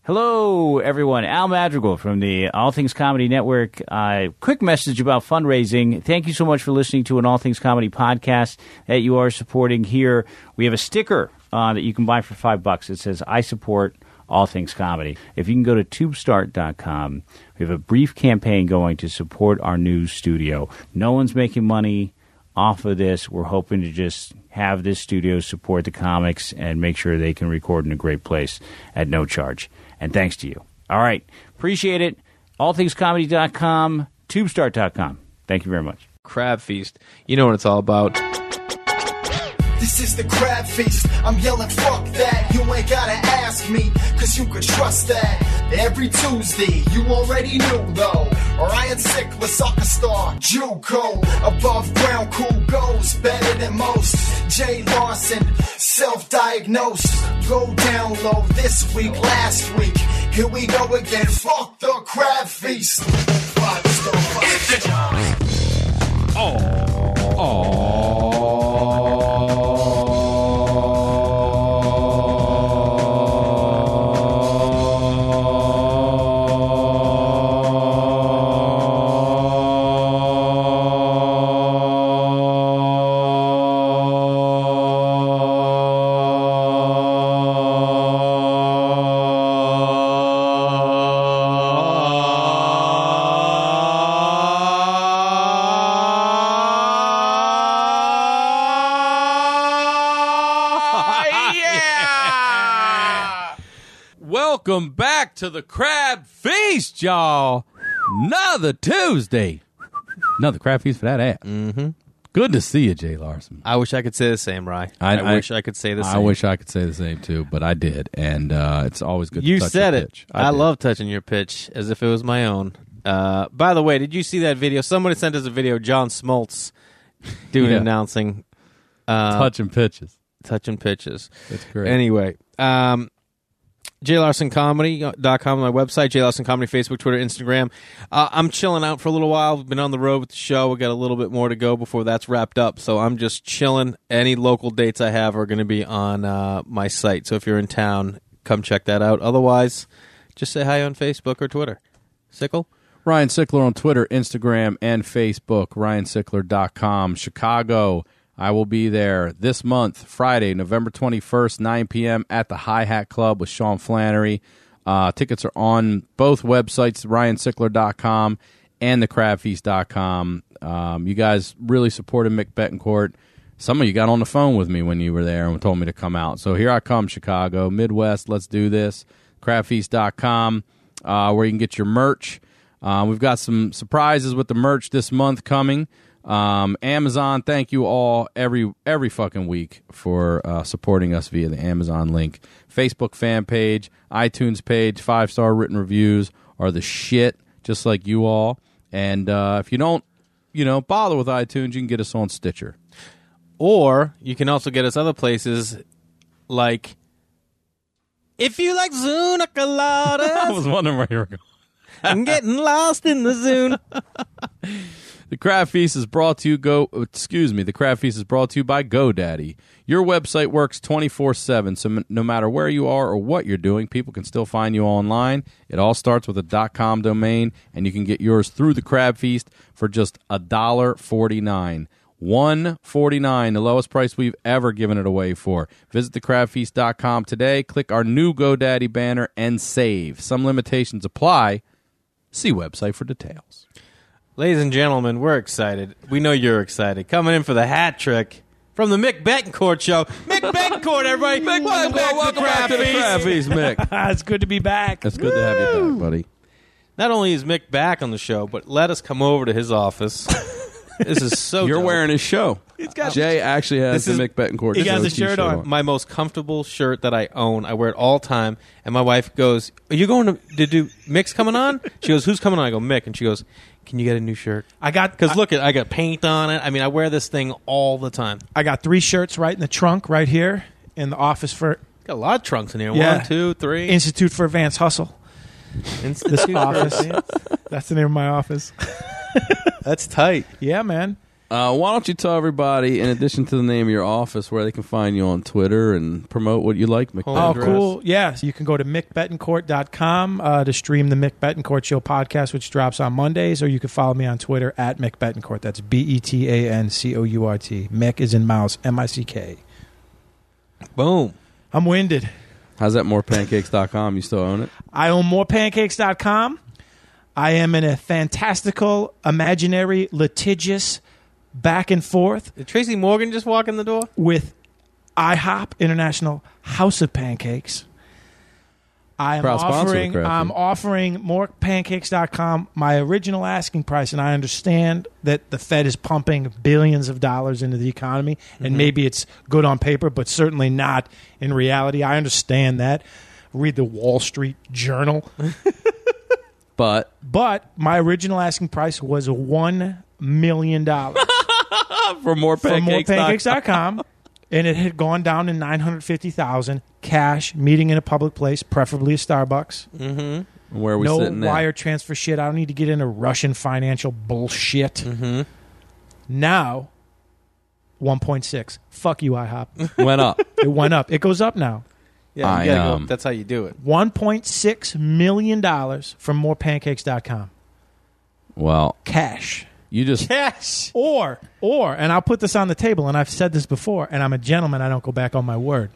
Hello, everyone. Al Madrigal from the All Things Comedy Network. Quick message about fundraising. Thank you so much for listening to an All Things Comedy podcast that you are supporting here. We have a sticker that you can buy for $5. It says, I support All Things Comedy. If you can go to tubestart.com, we have a brief campaign going to support our new studio. No one's making money off of this. We're hoping to just have this studio support the comics and make sure they can record in a great place at no charge. And thanks to you. All right. Appreciate it. AllThingsComedy.com, TubeStart.com. Thank you very much. Crab Feast. You know what it's all about. This is the Crab Feast. I'm yelling, fuck that. You ain't gotta ask me, cause you could trust that. Every Tuesday, you already knew though. Ryan Sickler, soccer star, JUCO. Above ground, cool goes, better than most. Jay Larson, self-diagnosed. Go down low this week, last week. Here we go again, fuck the Crab Feast. 5-star, 5-star. Welcome back to the Crab Feast, y'all. Another Tuesday. Another Crab Feast for that ass. Mm-hmm. Good to see you, Jay Larson. I wish I could say the same, Rye. I wish I could say the same. I wish I could say the same, too, but I did, and it's always good you to touch said your it. pitch. I love touching your pitch as if it was my own. By the way, did you see that video? Somebody sent us a video, John Smoltz doing announcing. Touching pitches. Touching pitches. That's great. Anyway, JLarsonComedy.com, my website, Jay Larson Comedy, Facebook, Twitter, Instagram. I'm chilling out for a little while. We've been on the road with the show. We got a little bit more to go before that's wrapped up. So I'm just chilling. Any local dates I have are going to be on my site. So if you're in town, come check that out. Otherwise, just say hi on Facebook or Twitter. Sickle? Ryan Sickler on Twitter, Instagram, and Facebook. RyanSickler.com. Chicago. I will be there this month, Friday, November 21st, 9 p.m. at the Hi-Hat Club with Sean Flannery. Tickets are on both websites, RyanSickler.com and thecrabfeast.com. You guys really supported Mick Betancourt. Some of you got on the phone with me when you were there and told me to come out. So here I come, Chicago, Midwest, let's do this. Crabfeast.com, where you can get your merch. We've got some surprises with the merch this month coming. Amazon, thank you all every fucking week for supporting us via the Amazon link. Facebook fan page, iTunes page, 5-star written reviews are the shit, just like you all. And if you don't, bother with iTunes, you can get us on Stitcher. Or you can also get us other places like if you like Zuna Coladas. I was wondering where you were going. I'm getting lost in the Zune. The Crab Feast is brought to you The Crab Feast is brought to you by GoDaddy. Your website works 24/7, so no matter where you are or what you're doing, people can still find you online. It all starts with a .com domain, and you can get yours through the Crab Feast for just $1.49. $1.49, the lowest price we've ever given it away for. Visit thecrabfeast.com today, click our new GoDaddy banner, and save. Some limitations apply. See website for details. Ladies and gentlemen, we're excited. We know you're excited. Coming in for the hat trick from the Mick Betancourt Show. Mick Betancourt, everybody. Welcome back to the Crab Feast, Mick. It's good to be back. It's good to have you back, buddy. Not only is Mick back on the show, but let us come over to his office. This is so You're dope. wearing his show. Jay actually has the Mick Betancourt show. He got the shirt on. My most comfortable shirt that I own. I wear it all the time. And my wife goes, are you going to do Mick's coming on? She goes, who's coming on? I go, Mick. And she goes, can you get a new shirt? Because look, I got paint on it. I mean, I wear this thing all the time. I got 3 shirts right in the trunk right here in the office for... Got a lot of trunks in here. Yeah. 1, 2, 3. Institute for Advanced Hustle. Institute office. That's the name of my office. That's tight. Yeah, man. Why don't you tell everybody, in addition to the name of your office, where they can find you on Twitter and promote what you like, Mick Oh, Betancourt? cool. Yeah, so you can go to mickbetancourt.com to stream the Mick Betancourt Show podcast, which drops on Mondays, or you can follow me on Twitter at Mick Betancourt. That's BETANCOURT. Mick is in mouse, MICK. Boom. I'm winded. How's that morepancakes.com? You still own it? I own morepancakes.com. I am in a fantastical, imaginary, litigious back and forth Did Tracy Morgan just walk in the door? with IHOP, International House of Pancakes. I am Proud sponsor of offering. Crafty. I'm offering morepancakes.com my original asking price, and I understand that the Fed is pumping billions of dollars into the economy, and maybe it's good on paper, but certainly not in reality. I understand that. Read the Wall Street Journal. But But my original asking price was $1 million for from morepancakes.com, and it had gone down to $950,000 cash, meeting in a public place, preferably a Starbucks. where are we No sitting wire transfer shit. I don't need to get into Russian financial bullshit. Now, 1.6. Fuck you, IHOP. there? Went up. It went up. It goes up now. Yeah, I you gotta am. go. That's how you do it. $1.6 million from morepancakes.com. Well, Cash. you just Yes. Or, and I'll put this on the table, and I've said this before, and I'm a gentleman, I don't go back on my word.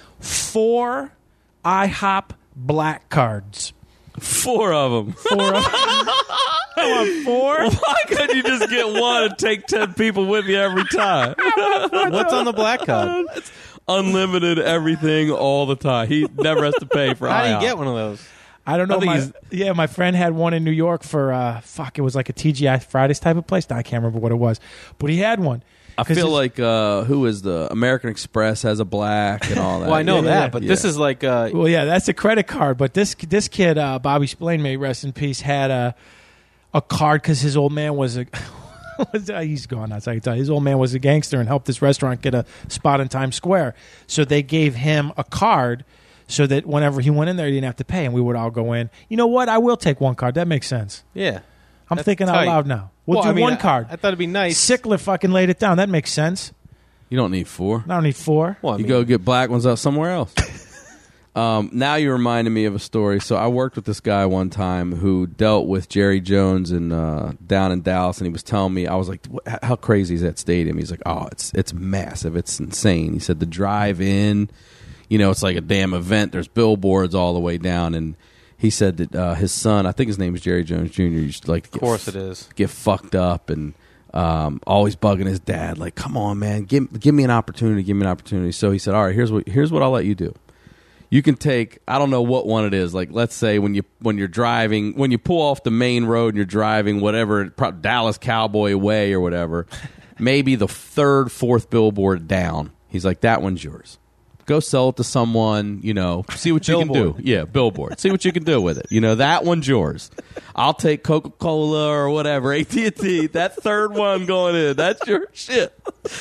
4 IHOP black cards. 4 of them. 4 of I want 4. Why couldn't you just get one and take 10 people with you every time? What's on the black card? Unlimited everything all the time. He never has to pay for How do you IHOP. get one of those? I don't know. I think My friend had one in New York for, it was like a TGI Fridays type of place. I can't remember what it was. But he had one. I 'Cause feel his- like who is the American Express has a black and all that. Well, I know Yeah, that, yeah. but Yeah. this is like Well, yeah, that's a credit card. But this kid, Bobby Splain, may rest in peace, had a card because his old man was a. He's gone. That's how you tell. His old man was a gangster and helped this restaurant get a spot in Times Square. So they gave him a card so that whenever he went in there, he didn't have to pay, and we would all go in. You know what? I will take one card. That makes sense. yeah. I'm That's thinking tight. out loud now. We'll do I mean, one card. I thought it'd be nice. Sickler fucking laid it down. That makes sense. You don't need 4. I don't need 4. Well, I You mean, go get black ones out somewhere else. Now you reminded me of a story. So I worked with this guy one time who dealt with Jerry Jones down in Dallas, and he was telling me, I was like, how crazy is that stadium? He's like, oh, it's massive. It's insane. He said the drive in, it's like a damn event. There's billboards all the way down. And he said that his son, I think his name is Jerry Jones Jr., used to like to of course it is. get fucked up and always bugging his dad, like, come on, man, give me an opportunity. So he said, all right, here's what I'll let you do. You can take, I don't know what one it is, like let's say when you're driving, when you pull off the main road and you're driving whatever, Dallas Cowboy Way or whatever, maybe the 3rd, 4th billboard down. He's like, that one's yours. Go sell it to someone, see what you can do. Yeah, billboard. See what you can do with it. That one's yours. I'll take Coca-Cola or whatever, AT&T, that 3rd one going in. That's your shit.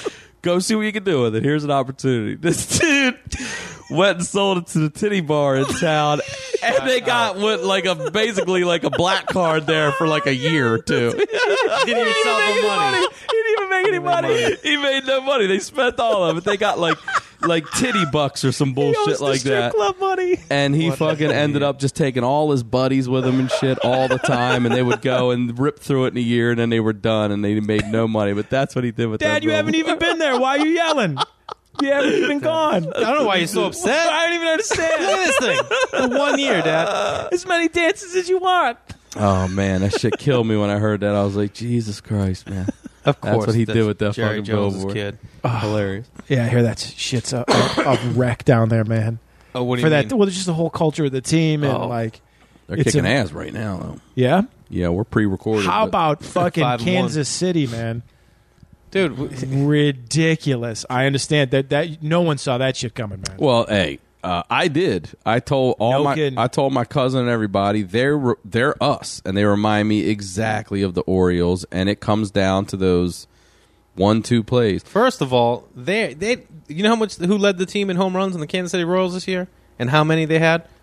Go see what you can do with it. Here's an opportunity. This dude went and sold it to the titty bar in town, and they got basically a black card there for like a year or 2. Didn't even sell the money. He didn't even make any money. He made no money. They spent all of it. They got like titty bucks or some He bullshit owes the like strip that. club money. And he fucking ended up just taking all his buddies with him and shit all the time, and they would go and rip through it in a year, and then they were done, and they made no money. But that's what he did with that. Dad, you haven't even been there. Why are you yelling? You haven't even gone. I don't know why you're so upset. I don't even understand. Look at this thing. For 1 year, Dad. As many dances as you want. Oh man, that shit killed me when I heard that. I was like, Jesus Christ, man. Of course. That's what he did with that Jerry fucking Jones's billboard. kid. Hilarious. Yeah, I hear that shit's a wreck down there, man. Oh, what do For you that, mean? well, there's just the whole culture of the team and They're It's kicking a- ass right now, though. yeah. Yeah, we're pre-recorded. How but- about fucking 5-1. Kansas City, man? Dude, Ridiculous. I understand that no one saw that shit coming, man. Well, hey, I did. I told I told my cousin and everybody they're us, and they remind me exactly of the Orioles, and it comes down to those 1-2 plays. first of all, they you know who led the team in home runs in the Kansas City Royals this year? And how many they had?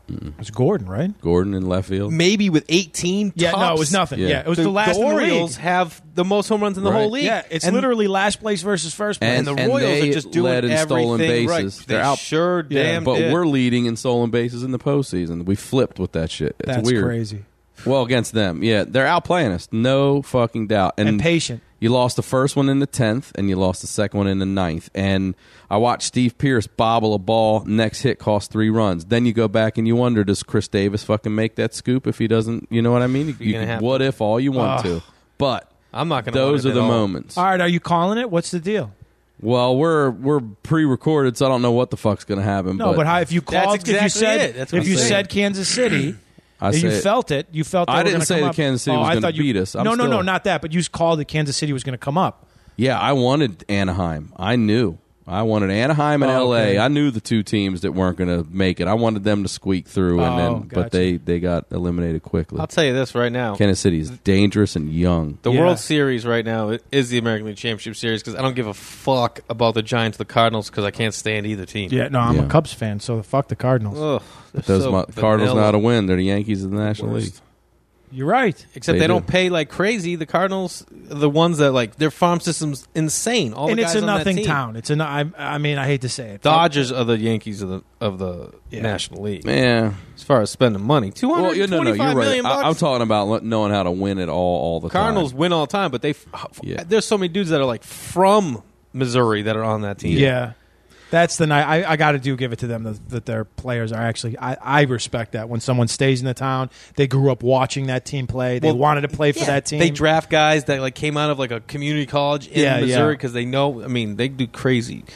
It was Gordon, right? Gordon in left field. Maybe with 18 Yeah, tops. no, it was nothing. Yeah. Yeah, it was the last The in the Orioles league. have the most home runs in the Right. whole league. Yeah, it's And literally last place versus first place. And the Royals they are just doing led in everything stolen bases. right. They're They out, sure damn but did. we're leading in stolen bases in the postseason. We flipped with that shit. It's That's weird. crazy. Well, against them, yeah, they're outplaying us, no fucking doubt. And patient. You lost the first one in the 10th, and you lost the second one in the 9th. And I watched Steve Pearce bobble a ball. Next hit cost 3 runs. Then you go back and you wonder, does Chris Davis fucking make that scoop if he doesn't? You know what I mean? You gonna can have what if all you want to, but I'm not going to. those are the moments. All right, are you calling it? What's the deal? Well, we're pre-recorded, so I don't know what the fuck's going to happen. No, but how, if you That's called, exactly if you said, it. That's what if I'm you saying. said Kansas City, I and you say- felt it. You felt. That I we're didn't gonna say come that up. Kansas City Oh, was I gonna thought you- beat us. I'm No, still- not that. But you called that Kansas City was going to come up. Yeah, I wanted Anaheim. I knew. I wanted Anaheim and Oh, LA. okay. I knew the two teams that weren't going to make it. I wanted them to squeak through, and then but gotcha. they got eliminated quickly. I'll tell you this right now. Kansas City is dangerous and young. The Yeah. World Series right now is the American League Championship Series because I don't give a fuck about the Giants, the Cardinals, because I can't stand either team. Yeah, no, I'm Yeah. a Cubs fan, so fuck the Cardinals. Ugh, But they're those so Cardinals know vanilla. how to win. They're the Yankees of the National Worst. League. You're right. Except They they do. don't pay like crazy. The Cardinals, are the ones that like their farm system's insane. All And the it's guys a on that nothing team. town. It's a. I mean, I hate to say it. Dodgers are the Yankees of the Yeah. National League. Yeah. As far as spending money, Well, $225 you're million right. bucks. I'm talking about knowing how to win it all the Cardinals time. win all the time, but Yeah. there's so many dudes that are like from Missouri that are on that team. Yeah. That's the night. I got to give it to them that their players are actually. I respect that when someone stays in the town. They grew up watching that team play. They Well, wanted to play for Yeah. that team. They draft guys that like came out of like a community college in Yeah, Missouri yeah. because they know. I mean, they do crazy.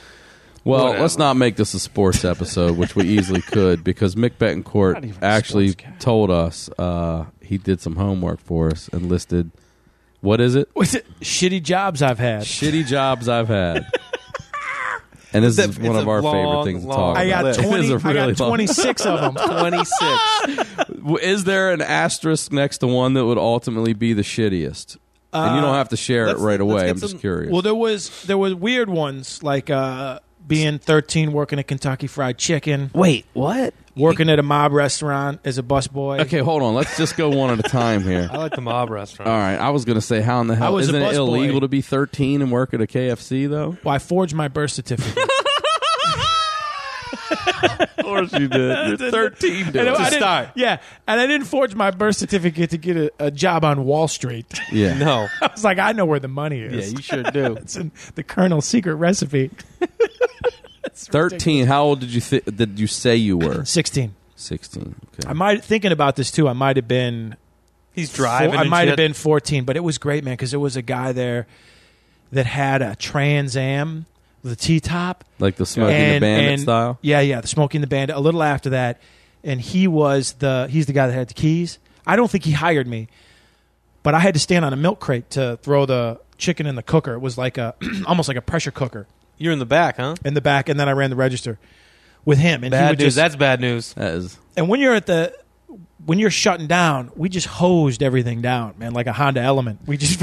Well, Whatever. let's not make this a sports episode, which we easily could, because Mick Not Betancourt even a actually sports guy. told us he did some homework for us and listed, what is it? What's it? Shitty jobs I've had. Shitty jobs I've had. And this is It's one a of our long, favorite things to long talk I about. got list. It is 20. a I really got long- 26 of them. 26. Is there an asterisk next to one that would ultimately be the shittiest? And you don't have to share it let's- right let's away. get I'm just some- curious. Well, there was weird ones like being 13, working at Kentucky Fried Chicken, Wait, what? working at a mob restaurant as a busboy. Okay, hold on. Let's just go one at a time here. I like the mob restaurant. All right, I was going to say, how in the I hell was a isn't it busboy. illegal to be 13 and work at a KFC though? Well, I forged my birth certificate. Of course you did. You're 13, dude. And I didn't- start. Yeah, and I didn't forge my birth certificate to get a job on Wall Street. Yeah. No. I was like, I know where the money Yeah, is. you sure do. It's in the Colonel's secret recipe. 13. How old did you say you were? 16. 16. Okay. I might thinking about this too. I might have been. He's driving. I and might have shit. been 14, but it was great, man, because there was a guy there that had a Trans Am with a T-top. Like the Smoking the Bandit style? Yeah, the Smoking the Bandit. A little after that, and he's the guy that had the keys. I don't think he hired me, but I had to stand on a milk crate to throw the chicken in the cooker. It was like a almost like a pressure cooker You're in the back, huh? in the back, and then I ran the register with him. And he Bad would news. just, That's bad news. That is. and when you're shutting down, we just hosed everything down, man, like a Honda Element. We just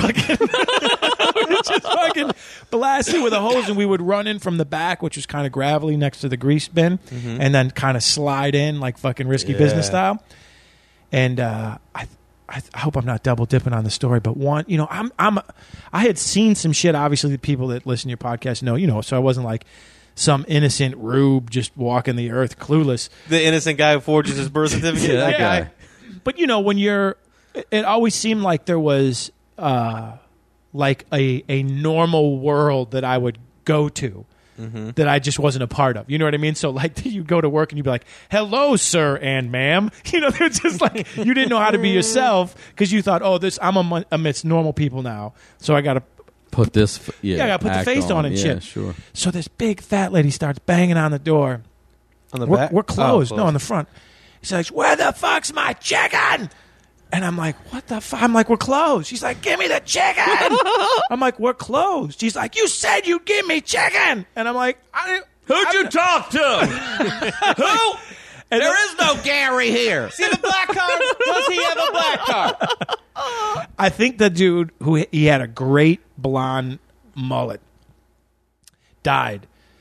fucking blast it with a hose, and we would run in from the back, which was kind of gravelly next to the grease bin, and then kind of slide in like fucking Risky Business style. And I hope I'm not double dipping on the story, but one, I had seen some shit. Obviously, the people that listen to your podcast know, so I wasn't like some innocent rube just walking the earth clueless. The innocent guy who forges his birth certificate. Yeah, that Yeah. guy. But when it always seemed like there was like a normal world that I would go to that I just wasn't a part of. You know what I mean? So like you go to work and you'd be like, "Hello, sir and ma'am." They're just like you didn't know how to be yourself because you thought, "Oh, I'm amidst normal people now, so I got to." Put this. I gotta put the act face on and yeah, shit. Sure. So this big fat lady starts banging on the door. On the We're, back? we're closed. Oh, No, on the front. She's like, "Where the fuck's my chicken?" And I'm like, "What the fuck?" I'm like, "We're closed." She's like, "Give me the chicken." I'm like, "We're closed." She's like, "You said you'd give me chicken." And I'm like, Who'd you talk to? Who? and There is no Gary here. See the black card? Does he have a black card? I think the dude he had a great blonde mullet died.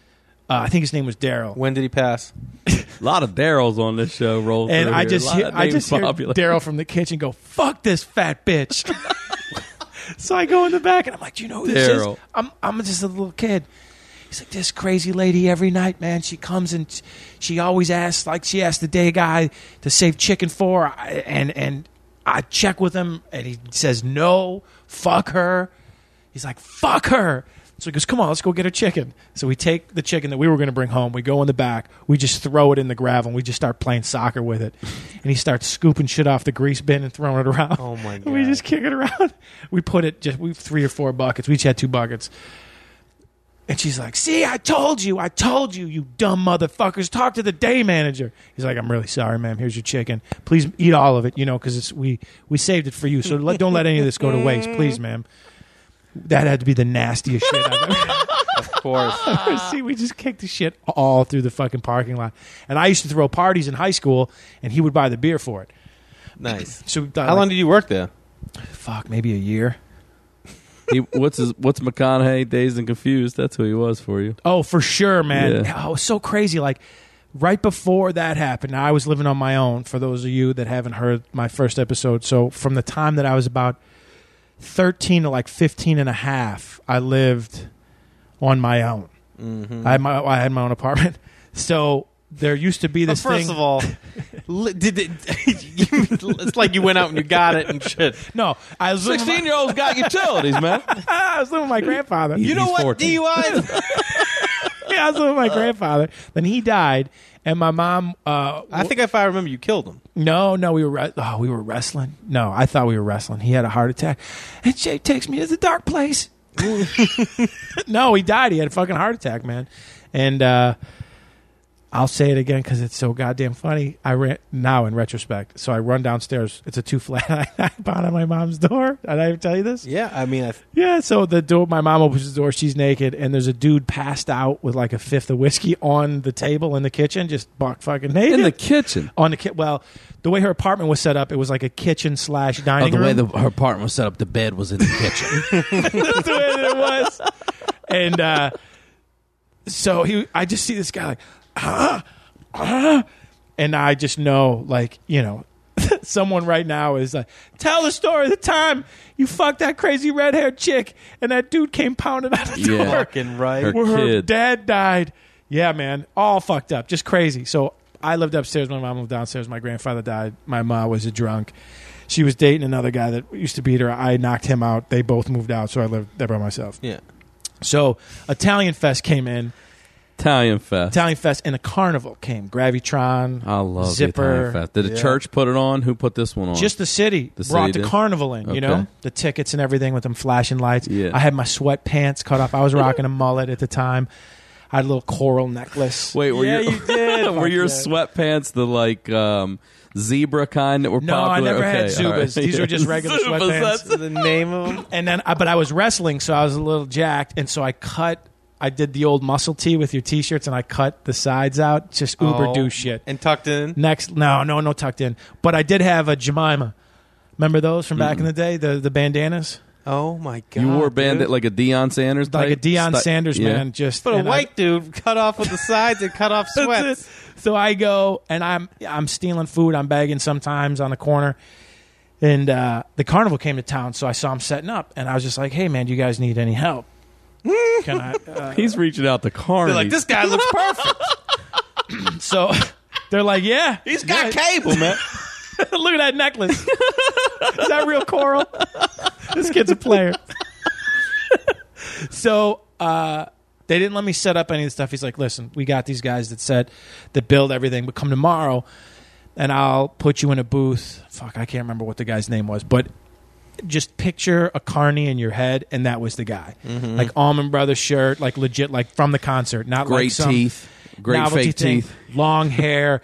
I think his name was Daryl. When did he pass? A lot of Daryls on this show. Roll And through I here. just A lot hear, of I names just hear popular. Daryl from the kitchen go, "Fuck this fat bitch." So I go in the back and I'm like, "Do you know who this is?" Daryl. I'm just a little kid. He's like, "This crazy lady every night, man. She comes and she always asks, like she asked the day guy to save chicken for, and I check with him and he says no, fuck her." He's like, "Fuck her." So he goes, "Come on, let's go get her chicken." So we take the chicken that we were going to bring home. We go in the back. We just throw it in the gravel and we just start playing soccer with it. And he starts scooping shit off the grease bin and throwing it around. Oh, my And we God. just kick it around. We put it we have 3 or 4 buckets. We each had 2 buckets. And she's like, "See, I told you, you dumb motherfuckers. Talk to the day manager." He's like, "I'm really sorry, ma'am. Here's your chicken. Please eat all of it, because we saved it for you. So don't let any of this go to waste, please, ma'am." That had to be the nastiest shit I've Of course. ever seen. We just kicked the shit all through the fucking parking lot. And I used to throw parties in high school, and he would buy the beer for it. Nice. So How long did you work there? Fuck, maybe a year. What's McConaughey? Dazed and Confused. That's who he was for you. Oh, for sure, man. Yeah. Oh, it was so crazy. Like, right before that happened, I was living on my own, for those of you that haven't heard my first episode. So from the time that I was about 13 to like 15 and a half, I lived on my own. Mm-hmm. I had my own apartment. So there used to be this First thing. of all, it's like you went out and you got it and shit. No, I was living with 16-year-olds got utilities, man. I was living with my grandfather. You know He's what 14. DUIs? Yeah, I was living with my grandfather. Then he died, and my mom. I think if I remember, you killed him. No, we were wrestling. No, I thought we were wrestling. He had a heart attack, and Jay takes me to the dark place. No, he died. He had a fucking heart attack, man. And I'll say it again because it's so goddamn funny. I ran now in retrospect. So I run downstairs. It's a 2-flat. I knock on my mom's door. Did I ever tell you this? Yeah, I mean, Yeah, so the door, my mom opens the door, she's naked, and there's a dude passed out with like a fifth of whiskey on the table in the kitchen, just buck fucking naked. In the kitchen. On the well, the way her apartment was set up, it was like a kitchen / dining the way room. her apartment was set up, the bed was in the kitchen. That's the way that it was. And so I just see this guy like, and I just know, like, someone right now is like, "Tell the story of the time you fucked that crazy red-haired chick and that dude came pounding out the door. fucking right. Her Where her kid. dad died." Yeah, man. All fucked up. Just crazy. So I lived upstairs. My mom lived downstairs. My grandfather died. My mom was a drunk. She was dating another guy that used to beat her. I knocked him out. They both moved out, so I lived there by myself. Yeah. So Italian Fest came in. Italian Fest. Italian Fest and a carnival came. Gravitron. I love the Zipper. Italian Fest. Did the church put it on? Who put this one on? Just the city The brought city the did? carnival in, Okay. the tickets and everything with them flashing lights. Yeah. I had my sweatpants cut off. I was rocking a mullet at the time. I had a little coral necklace. Wait, were Yeah, your, you did. were your Fuck yeah. sweatpants the zebra kind that were No, popular? I never had Okay, all right. Zubas. These were just regular Zubas, sweatpants. that's- The name of them? And then, but I was wrestling, so I was a little jacked, and so I did the old muscle tee with your t-shirts, and I cut the sides out, just uber douche shit. And tucked in? No tucked in. But I did have a Jemima. Remember those from back in the day, the bandanas? Oh, my God. You wore a bandit dude. like a Deion Sanders type? Like a Deion Sanders, Yeah. man. Just But a and white dude cut off with the sides and cut off sweats. So I go, and I'm stealing food. I'm begging sometimes on the corner. And the carnival came to town, so I saw him setting up. And I was just like, "Hey, man, do you guys need any help? Can I?" He's reaching out the car. They're like, this guy looks perfect. So they're like, "Yeah. He's got yeah. cable, man. Look at that necklace. Is that real coral? This kid's a player." So they didn't let me set up any of the stuff. He's like, "Listen, we got these guys that build everything, but come tomorrow and I'll put you in a booth." Fuck, I can't remember what the guy's name was, but just picture a carny in your head, and that was the guy. Like Allman Brothers shirt, like legit, like from the concert, not like great some teeth. Great novelty fake thing. teeth. Long hair,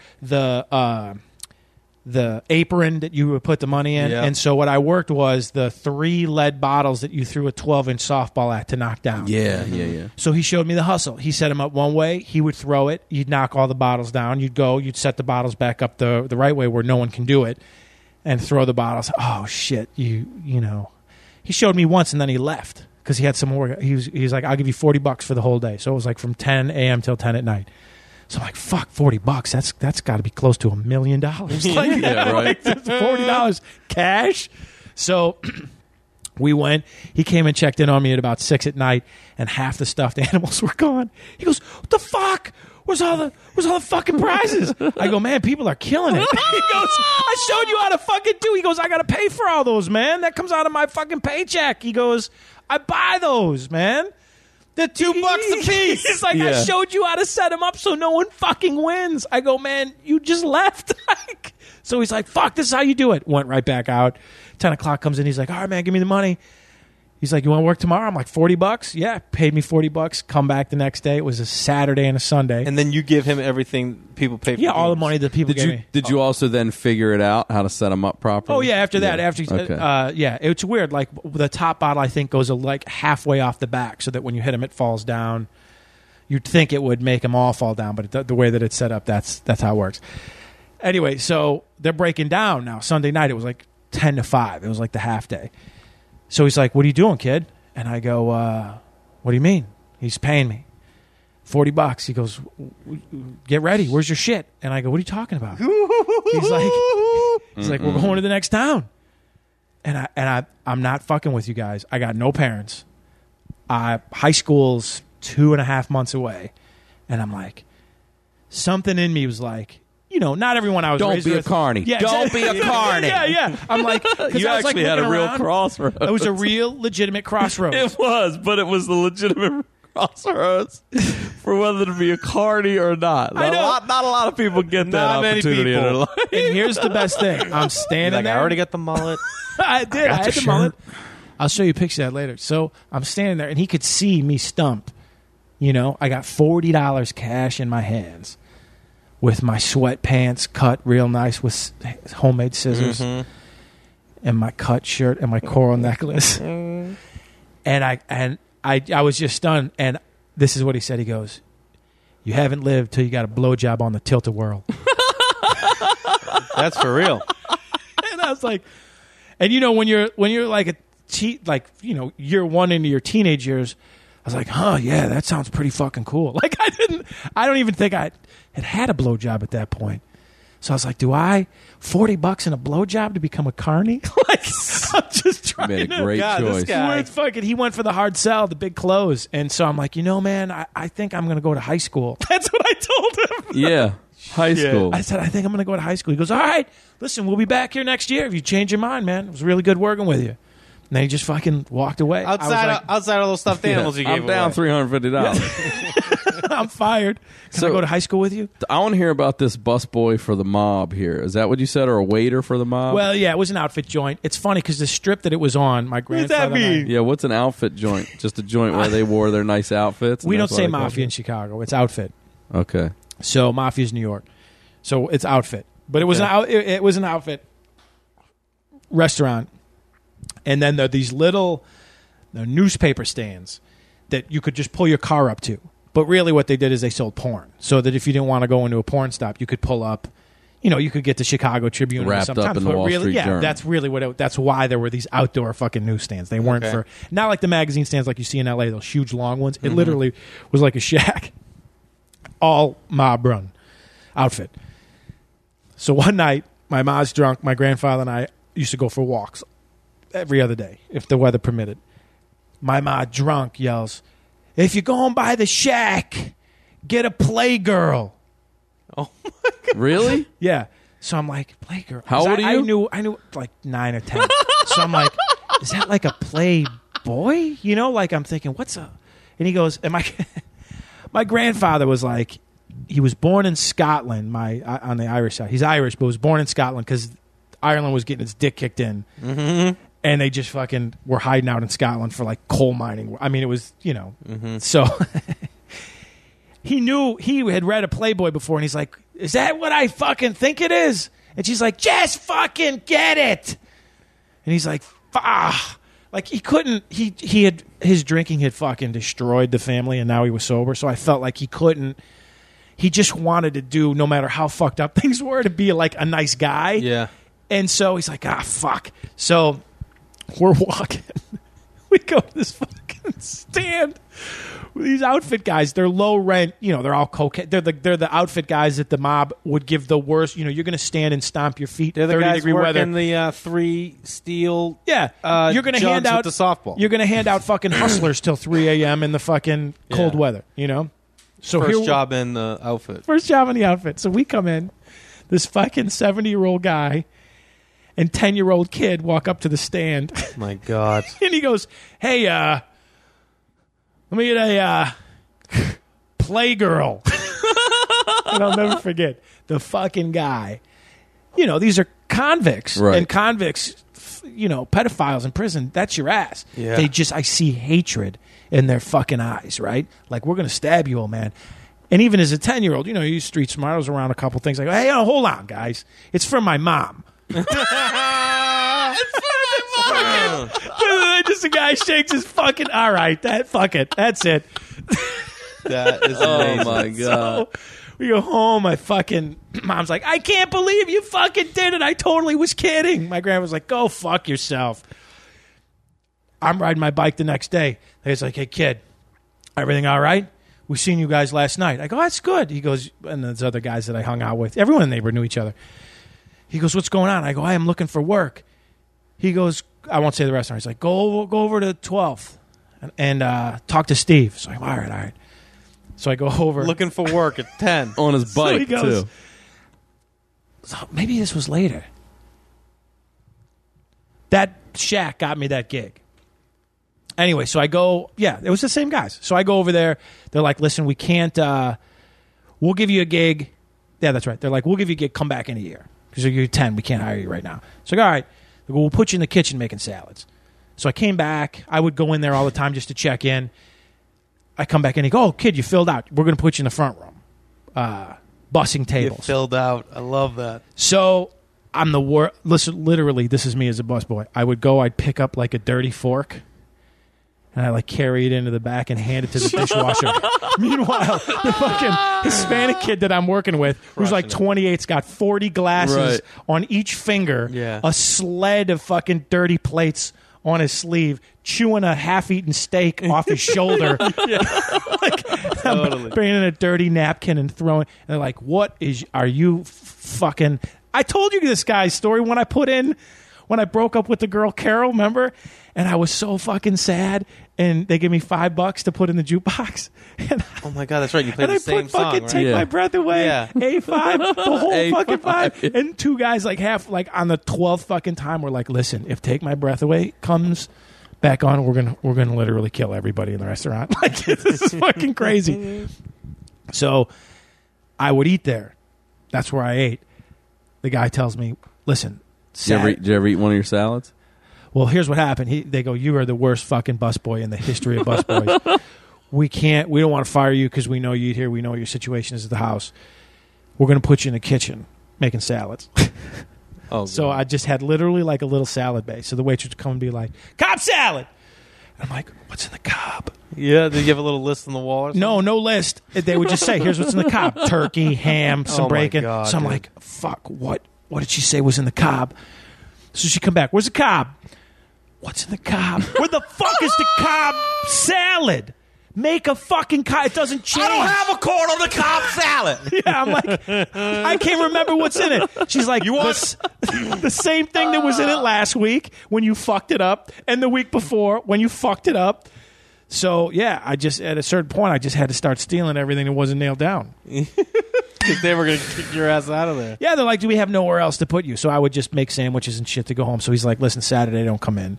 the apron that you would put the money in. Yeah. And so what I worked was the 3 lead bottles that you threw a 12-inch softball at to knock down. Yeah. So he showed me the hustle. He set him up one way. He would throw it. You'd knock all the bottles down. You'd go. You'd set the bottles back up the right way where no one can do it, and throw the bottles. Oh shit! You know. He showed me once and then he left because he had some more. He was like, I'll give you $40 for the whole day. So it was like from 10 a.m. till 10 at night. So I'm like, fuck, $40. That's got to be close to $1 million. Like, Yeah, right. like, $40 cash. So we went. He came and checked in on me at about 6 at night, and half the stuffed animals were gone. He goes, "What the fuck? Where's all the fucking prizes?" I go, "Man, people are killing it." He goes, "I showed you how to fucking do." He goes, "I got to pay for all those, man. That comes out of my fucking paycheck." He goes, "I buy those, man. They're $2 a piece." He's like, Yeah. "I showed you how to set them up so no one fucking wins." I go, "Man, you just left." So he's like, "Fuck, this is how you do it." Went right back out. 10 o'clock comes in. He's like, "All right, man, give me the money." He's like, "You want to work tomorrow?" I'm like, $40? Yeah, paid me $40. Come back the next day. It was a Saturday and a Sunday. And then you give him everything people pay for. Yeah, all the games. money that people gave me. Did you also then figure it out how to set them up properly? Oh yeah, after that, Yeah. after yeah, it's weird. Like the top bottle, I think goes like halfway off the back, so that when you hit them, it falls down. You'd think it would make them all fall down, but the way that it's set up, that's how it works. Anyway, so they're breaking down now. Sunday night, it was like 10 to 5. It was like the half day. So he's like, "What are you doing, kid?" And I go, "What do you mean?" He's paying me $40. He goes, "Get ready. Where's your shit?" And I go, "What are you talking about?" He's like, "We're going to the next town." And I'm not fucking with you guys. I got no parents. High school's 2.5 months away, and I'm like, something in me was like, not everyone I was Don't raised be a with. carny. Yeah, Don't exactly. be a carny. Yeah. I'm like, 'cause You I was, like, actually had a looking real around. crossroads. It was a real legitimate crossroads. It was, but it was the legitimate crossroads for whether to be a carny or not. I know. Not a lot of people get that Not many opportunity in people. their life. And here's the best thing. I'm standing Like, there. I already got the mullet. I did. I had the mullet. I'll show you a picture of that later. So I'm standing there, and he could see me stump. I got $40 cash in my hands with my sweatpants cut real nice with homemade scissors and my cut shirt and my coral necklace. And I was just stunned. And this is what he said. He goes, "You haven't lived till you got a blowjob on the tilt-a-whirl." That's for real. And I was like, and when you're like year one into your teenage years, I was like, "Huh, yeah, that sounds pretty fucking cool." Like I don't even think I had a blowjob at that point. So I was like, $40 and a blowjob to become a carny? Like, I'm just trying Made a to. great God, this choice. guy- He went for the hard sell, the big clothes. And so I'm like, man, I think I'm going to go to high school. That's what I told him. Yeah, high school. I said, "I think I'm going to go to high school." He goes, "All right, listen, we'll be back here next year if you change your mind, man. It was really good working with you." And then he just fucking walked away. Outside of those stuffed animals you gave I'm down away. $350. I'm fired. Can I go to high school with you? I want to hear about this busboy for the mob here. Is that what you said, or a waiter for the mob? Well, yeah, it was an outfit joint. It's funny because the strip that it was on, my does that grandfather and I- mean? yeah, what's an outfit joint? Just a joint where they wore their nice outfits? and we don't that's why say they call mafia in it? Chicago. It's outfit. Okay. So mafia's New York. So it's outfit. But it was it was an outfit restaurant. And then there are these little newspaper stands that you could just pull your car up to. But really what they did is they sold porn. So that if you didn't want to go into a porn stop, you could pull up, you could get the Chicago Tribune Wrapped up sometimes. in the But Wall really, Street yeah, Journal. that's really that's why there were these outdoor fucking newsstands. They weren't for, not like the magazine stands like you see in LA, those huge long ones. It literally was like a shack. All mob run outfit. So one night, my mom's drunk. My grandfather and I used to go for walks every other day, if the weather permitted. My ma, drunk, yells, "If you're going by the shack, get a Playgirl." Really? Yeah. So I'm like, Playgirl. How 'Cause old are you? I knew like 9 or 10. So I'm like, is that like a Playboy? Like I'm thinking, what's a... And he goes, and my grandfather was like, he was born in Scotland, on the Irish side. He's Irish, but was born in Scotland because Ireland was getting its dick kicked in. Mm-hmm. And they just fucking were hiding out in Scotland for like coal mining. I mean, it was, So he knew, he had read a Playboy before, and he's like, "Is that what I fucking think it is?" And she's like, "Just fucking get it." And he's like, "Ah." Like he couldn't, he had, his drinking had fucking destroyed the family, and now he was sober. So I felt like he couldn't, he just wanted to do, no matter how fucked up things were, to be like a nice guy. Yeah. And so he's like, "Ah, fuck." So we're walking. We go to this fucking stand. These outfit guys, they're low rent. You know, they're all cocaine. They're the outfit guys that the mob would give the worst. You know, you're going to stand and stomp your feet. They're the 30 guys degree working weather. the 3 steel. Yeah, you're going to jugs hand out with the softball. You're going to hand out fucking hustlers till 3 a.m. in the fucking cold weather. You know, so First job in the outfit. First job in the outfit. So we come in, this fucking 70-year-old guy and 10-year-old kid walk up to the stand. My God. And he goes, hey, let me get a Playgirl. And I'll never forget the fucking guy. You know, these are convicts. Right. And convicts, you know, pedophiles in prison, that's your ass. Yeah. I see hatred in their fucking eyes, right? Like, we're going to stab you, old man. And even as a 10-year-old, you know, you street smart. I was around a couple things. I go, hey, hold on, guys. It's from my mom. Just a guy shakes his fucking. All right, fuck it. That's it. That is amazing. Oh my God. So we go home. My fucking mom's like, I can't believe you fucking did it. I totally was kidding. My grandma's like, go fuck yourself. I'm riding my bike the next day. He's like, hey kid, everything all right? We seen you guys last night. I go, that's good. He goes, and there's other guys that I hung out with. Everyone in the neighborhood knew each other. He goes, what's going on? I go, I am looking for work. He goes, I won't say the restaurant. He's like, go over to 12th and talk to Steve. So I'm like, all right. So I go over. Looking for work at 10. On his bike, he goes, too. So maybe this was later. That shack got me that gig. Anyway, so I go, yeah, it was the same guys. So I go over there. They're like, listen, we can't, we'll give you a gig. Yeah, that's right. They're like, we'll give you a gig, come back in a year. Because you're 10, we can't hire you right now. So I go, all right. They go, we'll put you in the kitchen making salads. So I came back. I would go in there all the time just to check in. I come back in. He go, oh, kid, you filled out. We're going to put you in the front room. Bussing You tables. filled out. I love that. So I'm the worst. Listen, literally, this is me as a busboy. I would go, I'd pick up like a dirty fork, and I like carry it into the back and hand it to the dishwasher. Meanwhile, the fucking Hispanic kid that I'm working with, who's like 28's got 40 glasses Right. on each finger, Yeah. a sled of fucking dirty plates on his sleeve, chewing a half-eaten steak off his shoulder. I'm bringing in a dirty napkin and throwing. And they're like, are you fucking... I told you this guy's story when I broke up with the girl Carol, remember? And I was so fucking sad. And they gave me $5 to put in the jukebox. And Oh my God, that's right. You played I the same put song, fucking right? Take Yeah. My Breath Away. Yeah. A5, the whole A5. fucking 5. And two guys like on the 12th fucking time were like, listen, if Take My Breath Away comes back on, we're gonna literally kill everybody in the restaurant. Like, this is fucking crazy. So I would eat there. That's where I ate. The guy tells me, listen, Did you ever eat one of your salads? well, here's what happened. They go, you are the worst fucking busboy in the history of busboys. We don't want to fire you because we know you eat here. We know what your situation is at the house. We're going to put you in the kitchen making salads. Oh, So I just had literally like a little salad base. So the waitress would come and be like, Cobb salad. And I'm like, what's in the Cobb? yeah. Did you have a little list on the wall or something? No list. They would just say, here's what's in the Cobb. Turkey, ham, some Oh, my bacon. God, So I'm dude. like, fuck, what did she say was in the Cobb? So she come back, where's the Cobb? What's in the Cobb? Where the fuck is the Cobb salad? Make a fucking Cobb. It doesn't change. a corn on the Cobb salad. Yeah, I'm like, I can't remember what's in it. She's like, you want the same thing that was in it last week when you fucked it up, and the week before when you fucked it up. So yeah, I just at a certain point I just had to start stealing everything that wasn't nailed down. Because they were going to kick your ass out of there. Yeah, they're like, do we have nowhere else to put you? So I would just make sandwiches and shit to go home. So he's like, listen, Saturday don't come in.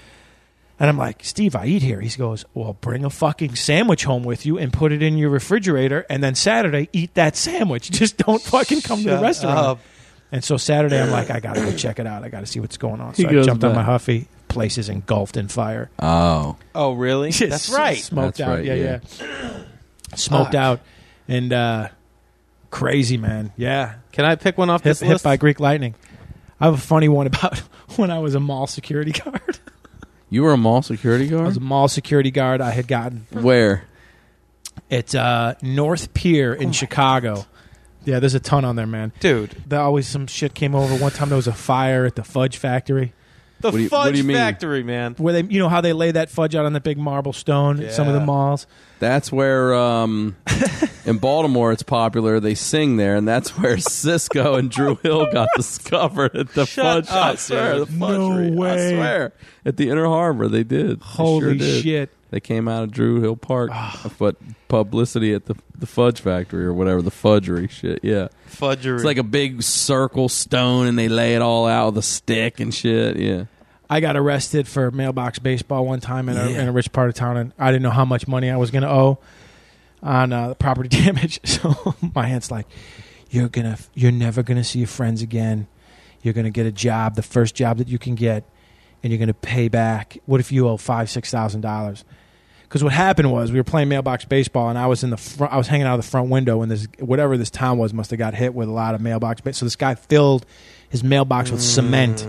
And I'm like, Steve, I eat here. He goes, well, bring a fucking sandwich home with you and put it in your refrigerator, and then Saturday eat that sandwich. Just don't fucking come to the Shut restaurant. up. And so Saturday, I'm like, I got to go check it out. I got to see what's going on. He So I goes jumped on my back. Huffy. Place is engulfed in fire. Oh. Oh, really? That's right. Smoked That's out. right, Yeah, yeah. Smoked Fuck. out. And crazy, man. Yeah. Can I pick one off this Hit list? by Greek lightning. I have a funny one about when I was a mall security guard. You were a mall security I was guard? a mall security guard. I had gotten Where? at North Pier in Chicago. Yeah, there's a ton on there, man. Dude. There always some shit came over. One time there was a fire at the fudge factory. The What do Fudge you mean? Factory, man. Where they, how they lay that fudge out on the big marble stone at some of the Yeah. malls. That's where in Baltimore it's popular. They sing there, and that's where Cisco and Drew Hill got discovered at the Shut Fudge. up, I swear, the dude. Fudgery. No way. I swear, at the Inner Harbor they did. They Holy sure did. shit. They came out of Drew Hill Park, but publicity at the Fudge Factory or whatever, the Fudgery shit. Yeah, Fudgery. it's like a big circle stone, and they lay it all out with a stick and shit. Yeah. I got arrested for mailbox baseball one time in a rich part of town, and I didn't know how much money I was going to owe on property damage. So my aunt's like, "You're never gonna see your friends again. You're gonna get a job, the first job that you can get, and you're gonna pay back. What if you owe $5,000-$6,000?" Because what happened was we were playing mailbox baseball, and I was in the front. I was hanging out of the front window, and this whatever this town was must have got hit with a lot of mailbox. So this guy filled his mailbox with cement.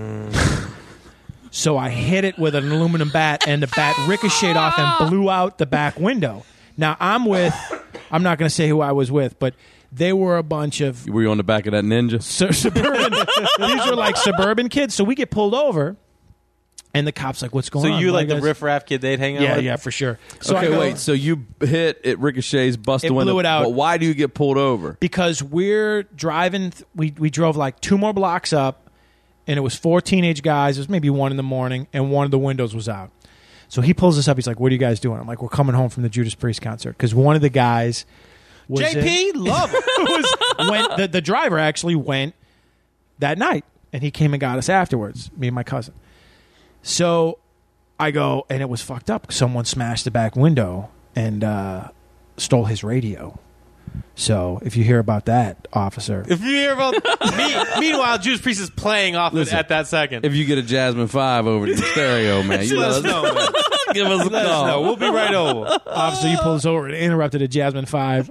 So I hit it with an aluminum bat, and the bat ricocheted off and blew out the back window. Now, I'm not going to say who I was with, but they were a bunch of Were you on the back of that Ninja? suburban. These were like suburban kids. So we get pulled over, and the cop's like, "What's going so on?" you Why like the guys-" riff-raff kid they'd hang out Yeah, with? yeah, for sure. So I Okay, go, wait. So you hit it, ricochets, bust It the window. blew it out. But why do you get pulled over? Because we're driving. We drove like 2 more blocks up, and it was 4 teenage guys. It was maybe 1 in the morning, and one of the windows was out. So he pulls us up. He's like, "What are you guys doing?" I'm like, "We're coming home from the Judas Priest concert." Because one of the guys was JP, love it. the driver actually went that night, and he came and got us afterwards, me and my cousin. So I go, and it was fucked up. Someone smashed the back window and stole his radio. So if you hear about that, officer, If you hear about meanwhile, Judas Priest is playing off it Listen, at that second. If you get a Jasmine 5 over to the stereo, man, you Let us know, man. give us a Let us know. call. We'll be right over. officer, you pulled us over and interrupted a Jasmine 5.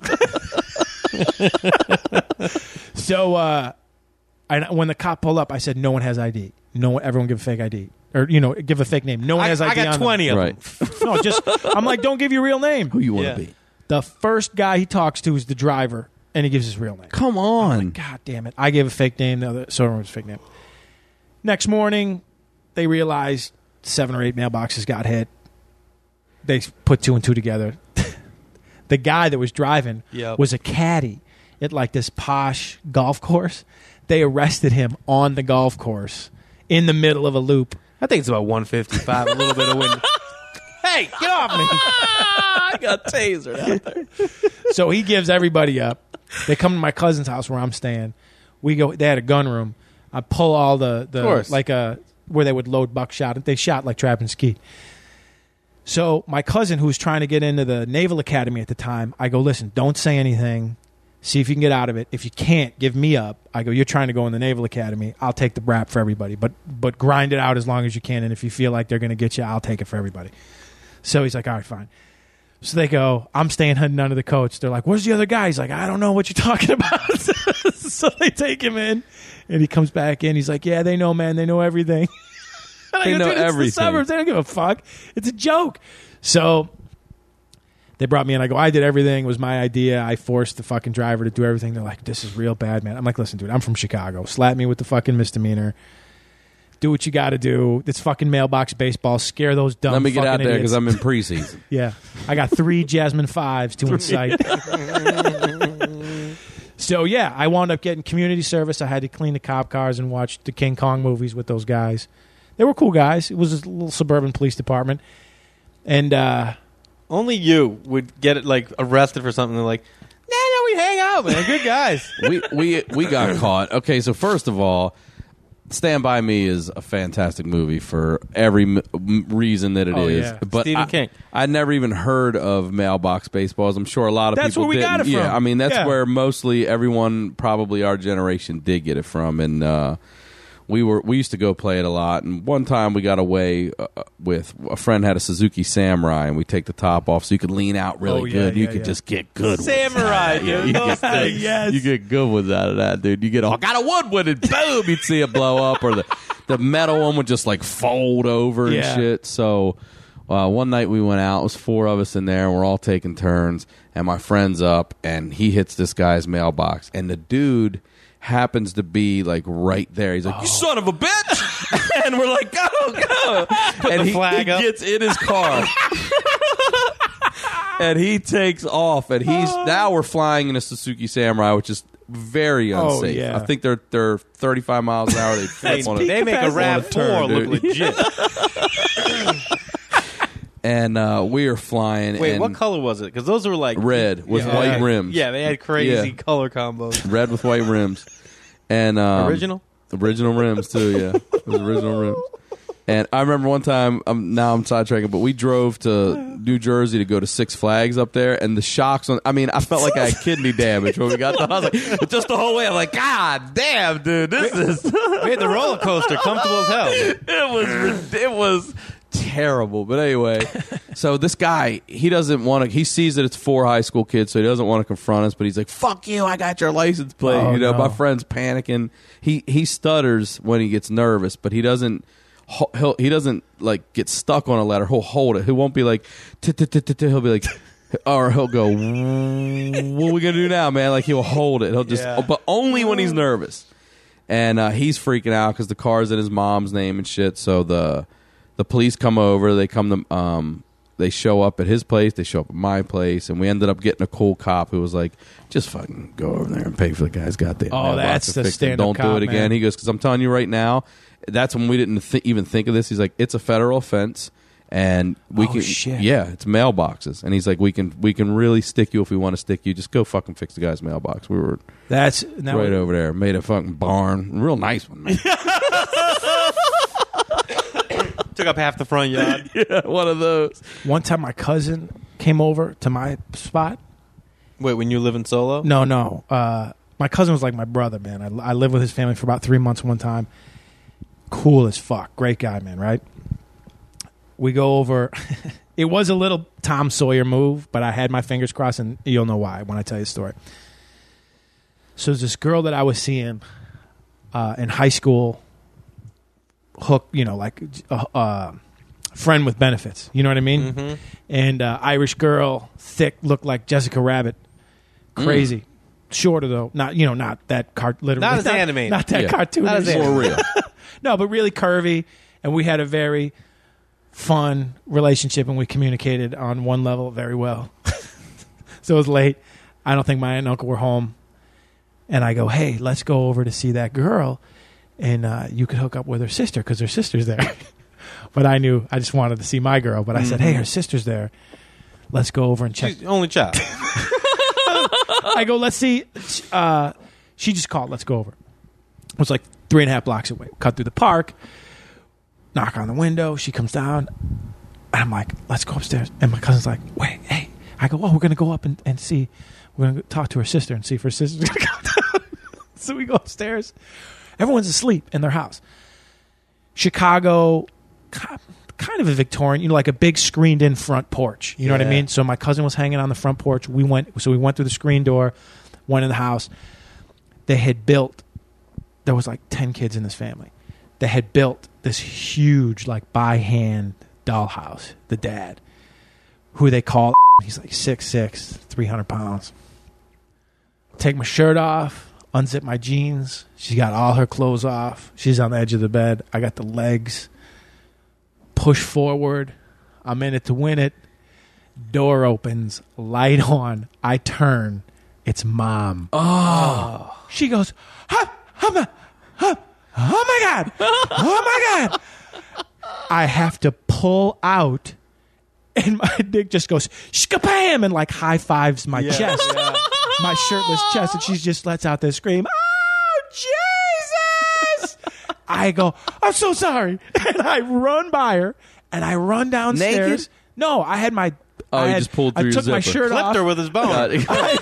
So when the cop pulled up, I said, "No one has ID. Everyone give a fake ID, or give a fake name. No one has ID." I got on 20 of them. Right. No, just I'm like, don't give your real name. Who you want Yeah. to be? The first guy he talks to is the driver, and he gives his real name. Come on. God damn it! I gave a fake name. The other someone was a fake name. Next morning, they realized 7 or 8 mailboxes got hit. They put 2 and 2 together. The guy that was driving Yep. was a caddy at like this posh golf course. They arrested him on the golf course in the middle of a loop. I think it's about 155, a little bit of wind. Hey, get off me! I got tasered out there. So he gives everybody up. They come to my cousin's house where I'm staying. We go. They had a gun room. I pull all the course. like where they would load buckshot. They shot like trap and skeet. So my cousin, who was trying to get into the Naval Academy at the time, I go, "Listen, don't say anything. See if you can get out of it. If you can't, give me up." I go, "You're trying to go in the Naval Academy. I'll take the rap for everybody, but grind it out as long as you can. And if you feel like they're going to get you, I'll take it for everybody." So he's like, "All right, fine." So they go, "I'm staying under the coach." They're like, "Where's the other guy?" He's like, "I don't know what you're talking about." So they take him in, and he comes back in. He's like, "Yeah, they know, man. They know everything." And I They go, know "Dude, it's everything." the suburbs. They don't give a fuck. It's a joke. So they brought me in. I go, "I did everything. It was my idea. I forced the fucking driver to do everything." They're like, "This is real bad, man." I'm like, "Listen, dude, I'm from Chicago. Slap me with the fucking misdemeanor. Do what you got to do. It's fucking mailbox baseball. Scare those dumb Let me get fucking out there idiots." because I'm in preseason. Yeah. I got 3 Jasmine 5s to incite. So, yeah, I wound up getting community service. I had to clean the cop cars and watch the King Kong movies with those guys. They were cool guys. It was a little suburban police department. And Only you would get it like arrested for something. They're like, no, we hang out, man. Good guys. we got caught. Okay, so first of all, Stand By Me is a fantastic movie for every reason that it Oh, is. yeah. But Stephen King. I'd never even heard of mailbox baseballs. I'm sure a lot of That's people where we didn't. got it from. Yeah, I mean that's Yeah. where mostly everyone, probably our generation, did get it from. And we used to go play it a lot. And one time we got away with a friend had a Suzuki Samurai, and we take the top off so you could lean out really Oh, yeah, good. You yeah, could yeah. just get good. with Samurai, that. dude. You Those get- things. Yes. You get good ones out of that, dude. You get all got a wood and boom, you'd see it blow up, or the metal one would just like fold over and Yeah. shit. So one night we went out. It was 4 of us in there. And we're all taking turns, and my friend's up, and he hits this guy's mailbox, and the dude happens to be like right there. He's like, You son of a bitch! And we're like, go! And he gets in his car. And he takes off, and now we're flying in a Suzuki Samurai, which is very unsafe. yeah. I think they're 35 miles an hour. They flip on it. They make a RAV4 dude. look legit. And we are flying. Wait, and what color was it? Because those were like red with white rims. Yeah, they had crazy Yeah. color combos. Red with white rims. And Original rims too. Yeah, it was original rims. And I remember one time, now I'm sidetracking, but we drove to New Jersey to go to Six Flags up there, and the shocks on. I mean, I felt like I had kidney damage when we got there. I was like, just the whole way, I'm like, God damn, dude, this is. We had the roller coaster, comfortable as hell. It was terrible. But anyway, so this guy, he doesn't want to. He sees that it's 4 high school kids, so he doesn't want to confront us. But he's like, "Fuck you! I got your license plate." Oh, no. My friend's panicking. He stutters when he gets nervous, but he doesn't. He doesn't like get stuck on a letter. He'll hold it. He won't be like. He'll be like. Or he'll go, what are we going to do now, man? Like, he'll hold it. He'll just, but only when he's nervous. And he's freaking out because the car's in his mom's name and shit. So the police come over. They come to, they show up at his place. They show up at my place. And we ended up getting a cool cop who was like, just fucking go over there and pay for the guy's goddamn mailbox that's and the fix it. stand-up Don't do cop, it again. man. He goes, because I'm telling you right now, that's when we didn't even think of this. He's like, it's a federal offense. And we can, shit. yeah, it's mailboxes. And he's like, we can really stick you if we want to stick you. Just go fucking fix the guy's mailbox. We were That's right over there. Made a fucking barn, real nice one. Man. Took up half the front yard. Yeah, one of those. One time my cousin came over to my spot. Wait, when you were living solo? No. My cousin was like my brother, man. I lived with his family for about 3 months one time. Cool as fuck. Great guy, man, right? We go over. It was a little Tom Sawyer move, but I had my fingers crossed, and you'll know why when I tell you the story. So there's this girl that I was seeing in high school, like a friend with benefits. You know what I mean? Mm-hmm. And Irish girl, thick, looked like Jessica Rabbit. Crazy. Shorter, though. Not that literally. Not as animated. Not that cartoon. Not as More real. No, but really curvy. And we had a very fun relationship, and we communicated on one level very well. So it was late. I don't think my aunt and uncle were home. And I go, hey, let's go over to see that girl, and you could hook up with her sister because her sister's there. But I knew I just wanted to see my girl. But I said, hey, her sister's there. Let's go over and check. She's the only child. I go, let's see. She just called. Let's go over. It was like 3.5 blocks away. Cut through the park. Knock on the window. She comes down. And I'm like, let's go upstairs. And my cousin's like, wait, hey. I go, we're going to go up and see. We're going to talk to her sister and see if her sister's going to come down. So we go upstairs. Everyone's asleep in their house. Chicago, kind of a Victorian, like a big screened-in front porch. You know what I mean? So my cousin was hanging on the front porch. We went through the screen door, went in the house. They had built, there was like 10 kids in this family. They had built this huge, like, by hand dollhouse. The dad, who they call, he's like 6'6", 300 pounds. Take my shirt off, unzip my jeans. She's got all her clothes off. She's on the edge of the bed. I got the legs. Push forward. I'm in it to win it. Door opens. Light on. I turn. It's Mom. Oh. She goes, oh my God. Oh my God. I have to pull out, and my dick just goes, shkapam, and like high fives my chest. Yeah. My shirtless chest, and she just lets out this scream, oh, Jesus! I go, I'm so sorry. And I run by her, and I run downstairs. Naked? No, I had my... Oh, you just pulled through I your took my zipper. shirt Clipped off. her with his bone.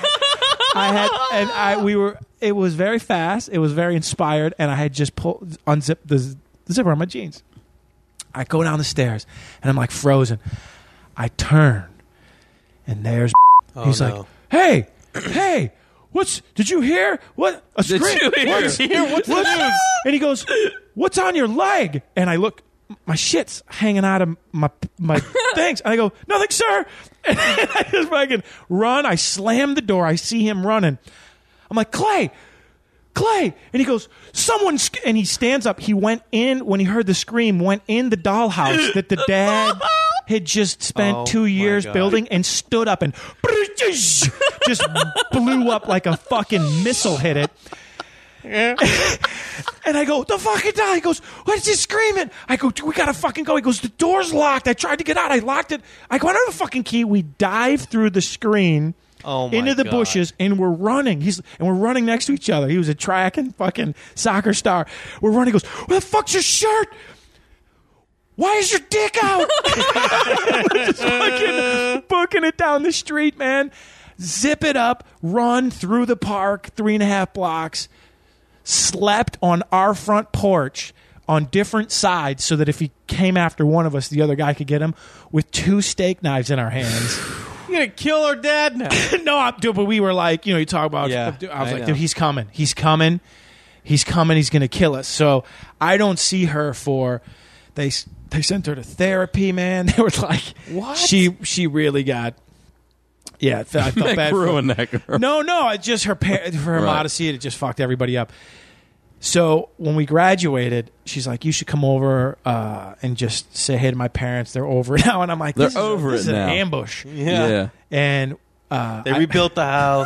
It was very fast. It was very inspired, and I had just unzipped the zipper on my jeans. I go down the stairs, and I'm like frozen. I turn, and there's he's like, hey, did you hear? What? A scream? What's the news? And he goes, what's on your leg? And I look, my shit's hanging out of my things. And I go, nothing, sir. And I just fucking run. I slam the door. I see him running. I'm like, Clay, Clay, and he goes, and he stands up. He went in when he heard the scream. Went in the dollhouse that the dad had just spent 2 years building, and stood up and just blew up like a fucking missile hit it. And I go, the fucking doll. He goes, what's he screaming? I go, we gotta fucking go. He goes, the door's locked. I tried to get out. I locked it. I go, I don't have a fucking key. We dive through the screen into the bushes, and we're running. We're running next to each other. He was a track and fucking soccer star. We're running. He goes, where the fuck's your shirt? Why is your dick out? Just fucking booking it down the street, man. Zip it up, run through the park, 3.5 blocks. Slept on our front porch on different sides so that if he came after one of us, the other guy could get him, with 2 steak knives in our hands. You're going to kill our dad now. No, but we were like, you talk about, I was like, dude, he's coming. He's coming. He's coming. He's going to kill us. So I don't see her for, they sent her to therapy, man. They were like, what? She really got, I felt bad for ruined that girl. No, it just for her modesty, it just fucked everybody up. So when we graduated, she's like, you should come over and just say hey to my parents. They're over it now. And I'm like, this is an ambush. Yeah. And they rebuilt the house.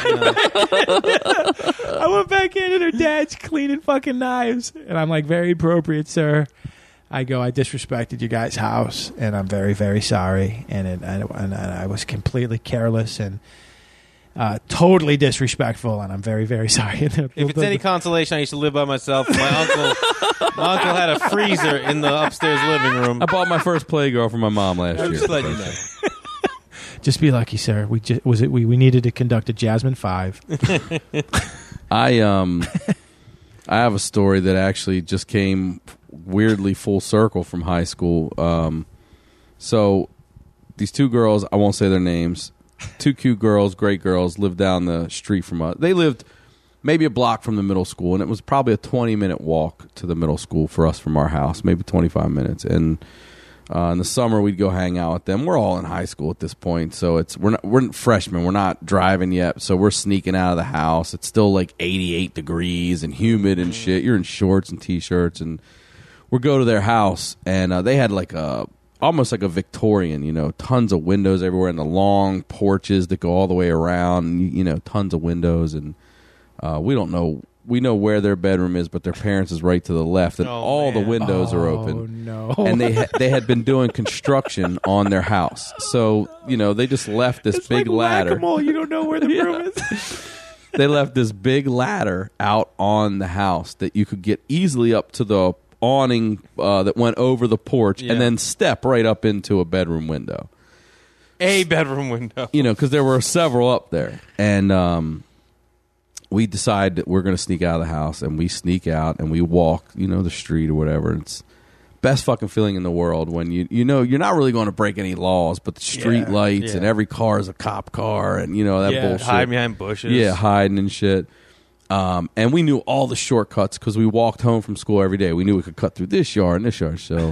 I went back in and her dad's cleaning fucking knives. And I'm like, very appropriate, sir. I go, I disrespected your guys' house, and I'm very, very sorry. And I was completely careless and totally disrespectful, and I'm very, very sorry. If it's any consolation, I used to live by myself. My uncle had a freezer in the upstairs living room. I bought my first Playgirl for my mom last year. Just letting you know. Just be lucky, sir. We needed to conduct a Jasmine 5. I have a story that actually just came weirdly full circle from high school. So these 2 girls, I won't say their names, 2 cute girls, great girls, lived down the street from us. They lived maybe a block from the middle school, and it was probably a 20-minute walk to the middle school for us from our house, maybe 25 minutes. And in the summer, we'd go hang out with them. We're all in high school at this point, so we're freshmen. We're not driving yet, so we're sneaking out of the house. It's still like 88 degrees and humid and shit. You're in shorts and T-shirts, and we'll go to their house, and they had like almost like a Victorian, tons of windows everywhere, and the long porches that go all the way around, tons of windows, and we know where their bedroom is, but their parents is right to the left, and the windows are open. Oh, no. And they had been doing construction on their house, so they just left this it's big like ladder. Whack-a-mole. You don't know where the room is. They left this big ladder out on the house that you could get easily up to the awning that went over the porch, and then step right up into a bedroom window. A bedroom window. Because there were several up there. And we decide that we're going to sneak out of the house, and we sneak out, and we walk, the street or whatever. It's best fucking feeling in the world when you're not really going to break any laws, but the street lights and every car is a cop car, and that bullshit. Hide behind bushes. Yeah, hiding and shit. And we knew all the shortcuts because we walked home from school every day. We knew we could cut through this yard and this yard. So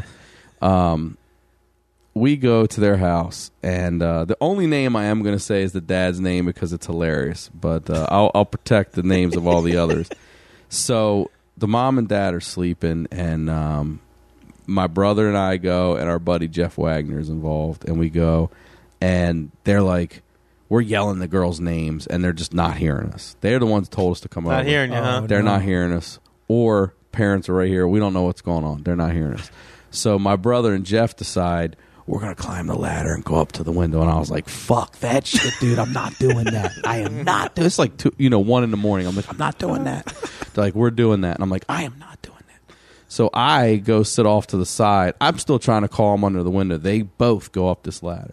we go to their house, and the only name I am going to say is the dad's name because it's hilarious. But I'll protect the names of all the others. So the mom and dad are sleeping, and my brother and I go, and our buddy Jeff Wagner is involved. And we go, and they're like, we're yelling the girls' names, and they're just not hearing us. They're the ones who told us to come over. Not hearing you, huh? They're not hearing us. Or parents are right here. We don't know what's going on. They're not hearing us. So my brother and Jeff decide, we're going to climb the ladder and go up to the window. And I was like, fuck that shit, dude. I'm not doing that. I am not doing It's like 1 in the morning. I'm like, I'm not doing that. They're like, we're doing that. And I'm like, I am not doing that. So I go sit off to the side. I'm still trying to call them under the window. They both go up this ladder.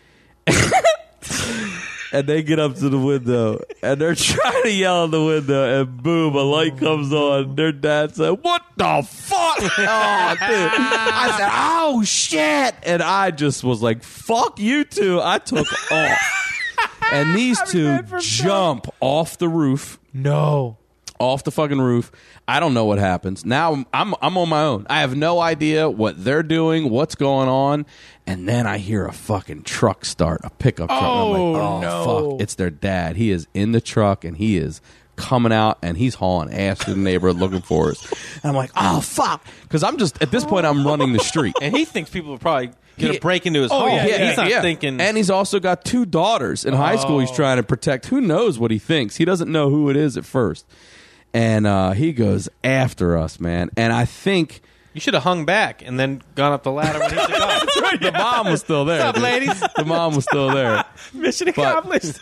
And they get up to the window, and they're trying to yell in the window, and boom, a light comes on. Their dad said, what the fuck? Oh, dude. I said, oh, shit. And I just was like, fuck you two. I took off. And these two jump off the roof. No. Off the fucking roof. I don't know what happens. Now I'm on my own. I have no idea what they're doing, what's going on. And then I hear a fucking truck start, a pickup truck. And I'm like, oh, no. fuck. It's their dad. He is in the truck, and he is coming out, and he's hauling ass to the neighborhood looking for us. And I'm like, oh, fuck. Because I'm just, at this point, I'm running the street. And he thinks people are probably going to break into his home. yeah, He's not thinking. And he's also got 2 daughters in high school he's trying to protect. Who knows what he thinks? He doesn't know who it is at first. And he goes after us, man. And I think... You should have hung back and then gone up the ladder when he took off. The mom was still there. What's up, ladies? The mom was still there. Mission accomplished.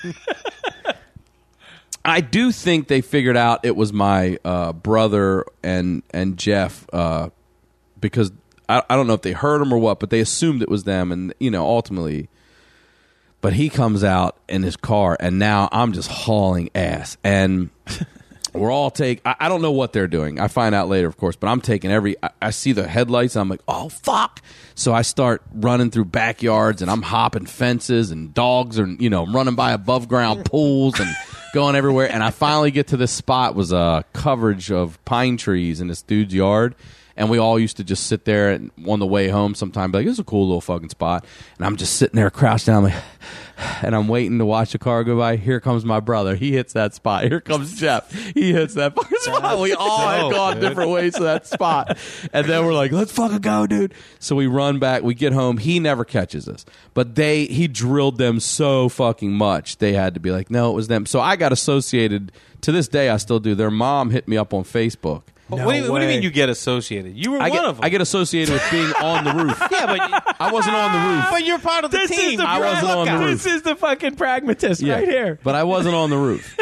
I do think they figured out it was my brother and Jeff because I don't know if they heard him or what, but they assumed it was them, and ultimately. But he comes out in his car, and now I'm just hauling ass, and we're all I don't know what they're doing. I find out later, of course, but I'm taking I see the headlights, and I'm like, oh, fuck. So I start running through backyards, and I'm hopping fences, and dogs are, running by above ground pools and going everywhere. And I finally get to this spot, was a coverage of pine trees in this dude's yard. And we all used to just sit there and on the way home sometime, be like, this is a cool little fucking spot. And I'm just sitting there crouched down, like, and I'm waiting to watch the car go by. Here comes my brother. He hits that spot. Here comes Jeff. He hits that fucking spot. We all had gone different ways to that spot. And then we're like, let's fucking go, dude. So we run back. We get home. He never catches us. But he drilled them so fucking much. They had to be like, no, it was them. So I got associated. To this day, I still do. Their mom hit me up on Facebook. No what do you mean you get associated? You were one of them. I get associated with being on the roof. Yeah, but I wasn't on the roof. But you're part of the team. I wasn't on the roof. This is the fucking pragmatist right here. But I wasn't on the roof.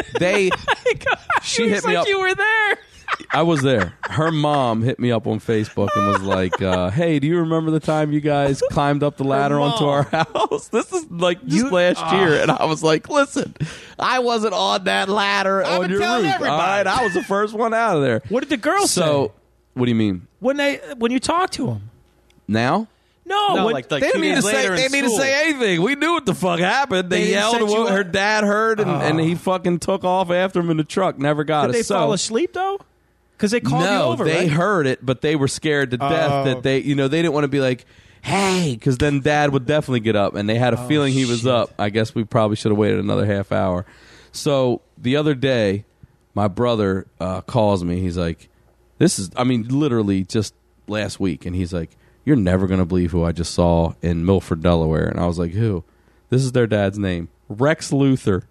She hit me up. You were there. I was there. Her mom hit me up on Facebook and was like, hey, do you remember the time you guys climbed up the ladder onto our house? This is like just last year. And I was like, listen, I wasn't on that ladder on your roof. All right, I was the first one out of there. What did the girls say? So, what do you mean? When you talk to them? Now? No, like they didn't need to say anything. We knew what the fuck happened. They yelled at what her dad heard, and he fucking took off after him in the truck. Never got us. Did they fall asleep though? Because they called you over. No, they right? heard it, but they were scared to death that they didn't want to be like, hey, because then Dad would definitely get up, and they had a feeling he was up. I guess we probably should have waited another half hour. So the other day, my brother calls me. He's like, literally just last week, and he's like, you're never going to believe who I just saw in Milford, Delaware. And I was like, who? This is their dad's name, Rex Luthor.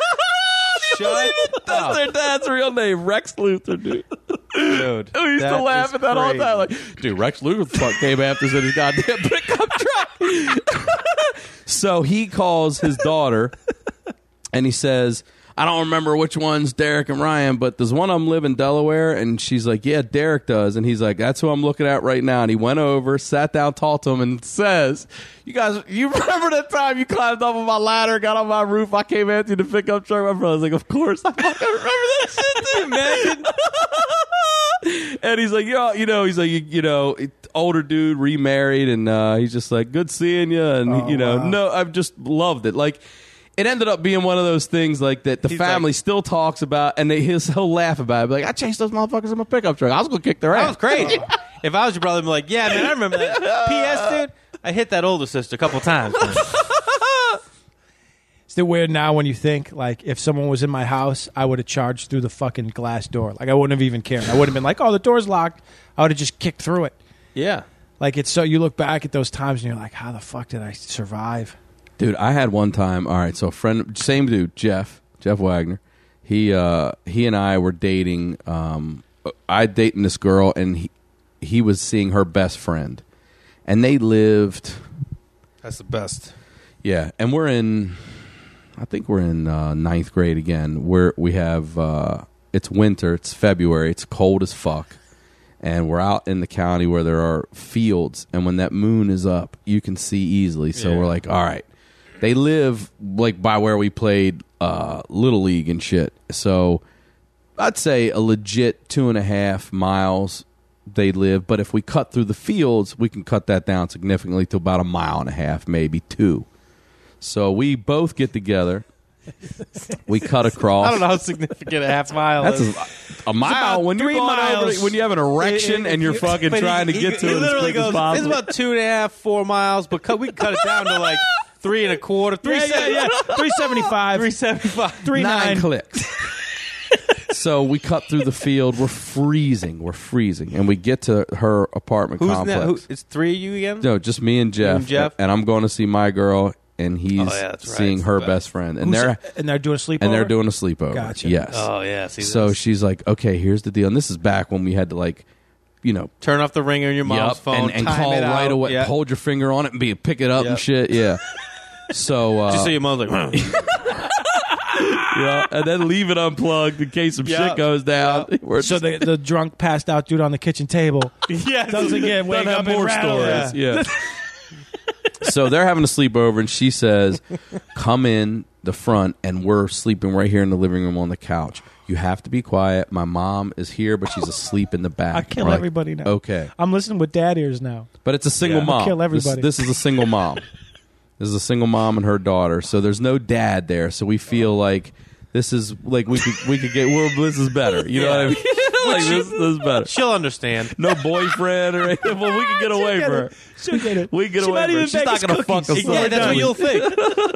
That's their dad's real name, Rex Luthor, dude. Dude, we used to laugh at that all the time. Like, dude, Rex Luthor came after us in his goddamn pickup truck. So he calls his daughter, and he says, I don't remember which one's Derek and Ryan, but does one of them live in Delaware? And she's like, yeah, Derek does. And he's like, that's who I'm looking at right now. And he went over, sat down, talked to him, and says, you guys, you remember that time you climbed up on my ladder, got on my roof, I came after you to pick up truck? My brother's like, of course, I fucking remember that shit, dude. Imagine. And he's like, he's like, older dude, remarried, and he's just like, good seeing you. And, wow. No, I've just loved it. Like, it ended up being one of those things like that he's family still talks about, and he'll laugh about it. Be like, I chased those motherfuckers in my pickup truck. I was going to kick their ass. That was crazy. If I was your brother, I'd be like, yeah, man, I remember that. P.S., dude, I hit that older sister a couple times. It's still weird now when you think, like, if someone was in my house, I would have charged through the fucking glass door. Like, I wouldn't have even cared. I would have been like, oh, the door's locked. I would have just kicked through it. Yeah. Like, it's so you look back at those times, and you're like, how the fuck did I survive? Dude, I had one time. All right, so a friend, same dude, Jeff Wagner. He and I were dating. I dating this girl, and he was seeing her best friend, and they lived. That's the best. Yeah, and I think we're in ninth grade again. We have. It's winter. It's February. It's cold as fuck, and we're out in the county where there are fields, and when that moon is up, you can see easily. So we're like, all right. They live like by where we played Little League and shit. So I'd say a legit 2.5 miles they live. But if we cut through the fields, we can cut that down significantly to about 1.5 miles, maybe 2. So we both get together. We cut across. I don't know how significant a half mile is. That's a mile. When you're going over, when you have an erection and you're fucking trying to get to it as quick as possible. It's about 2.5, 4 miles, but we can cut it down to like 3.25, 3.75, 375, 375, 39 clicks. So we cut through the field. We're freezing, and we get to her apartment complex. It's three of you again? No, just me and Jeff. And I'm going to see my girl, and he's seeing her best friend. And they're doing a sleepover? And they're doing a sleepover. Gotcha. Yes. Oh, yeah. See, so she's like, okay, here's the deal. And this is back when we had to, like, you know, turn off the ringer on your mom's phone and call right away. Yep. Hold your finger on it and pick it up and shit. Yeah. So just so your mom's like, yeah, and then leave it unplugged in case some shit goes down. So the drunk passed out dude on the kitchen table doesn't get wake up and more rattle. stories. Yeah. So they're having a sleepover, and she says, come in the front, and we're sleeping right here in the living room on the couch. You have to be quiet. My mom is here, but she's asleep in the back. I kill everybody now. Okay. I'm listening with dad ears now. But it's a single mom. I'll kill everybody. This is a single mom. This is a single mom and her daughter. So there's no dad there. So we feel like this is like we could get. Well, this is better. You know what I mean? Like this is better. She'll understand. No boyfriend or anything. Well, we can get away from her. She'll get it. We can get away from her. She's not going to fuck us Yeah, up. that's what you'll think.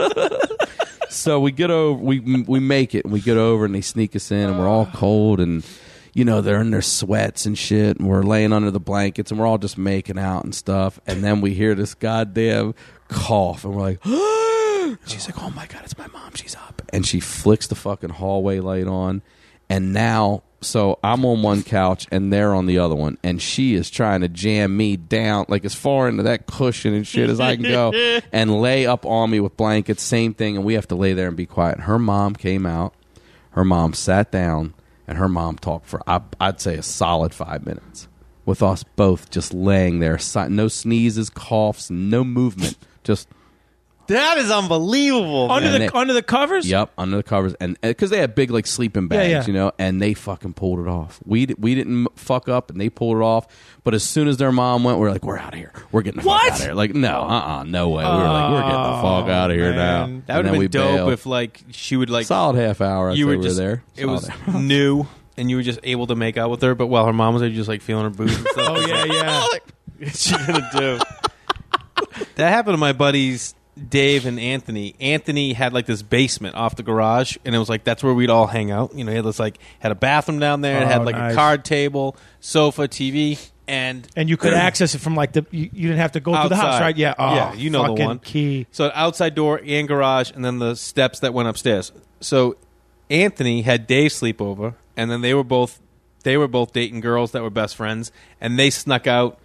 So we get over. We make it, and we get over, and they sneak us in, and we're all cold, and you know they're in their sweats and shit, and we're laying under the blankets, and we're all just making out and stuff, and then we hear this goddamn cough, and we're like, she's like, oh my god, it's my mom, she's up, and she flicks the fucking hallway light on, and now. So I'm on one couch and they're on the other one, and she is trying to jam me down like as far into that cushion and shit as I can go and lay up on me with blankets, same thing, and we have to lay there and be quiet. Her mom came out, her mom sat down, and her mom talked for I'd say a solid 5 minutes with us both just laying there, no sneezes, coughs, no movement, just... That is unbelievable. Under the covers? Yep, under the covers, and because they had big like sleeping bags, you know, and they fucking pulled it off. We didn't fuck up, and they pulled it off. But as soon as their mom went, we're like, we're out of here. We're getting the fuck out of here. Like, no, no way. We were like, we're getting the fuck out of here now. That would have been dope if like she would like solid half hour. You were we just were there. It was new, and you were just able to make out with her. But while her mom was there, just like feeling her boobs and stuff. Oh yeah. What's she gonna do? That happened to my buddies. Dave and Anthony. Anthony had like this basement off the garage, and it was like that's where we'd all hang out. You know, he had this like had a bathroom down there. It had like a card table, sofa, TV, and you could access it from like you didn't have to go through the house, right? Yeah, yeah, you know the one. Key. So outside door and garage, and then the steps that went upstairs. So Anthony had Dave sleep over, and then they were both dating girls that were best friends, and they snuck out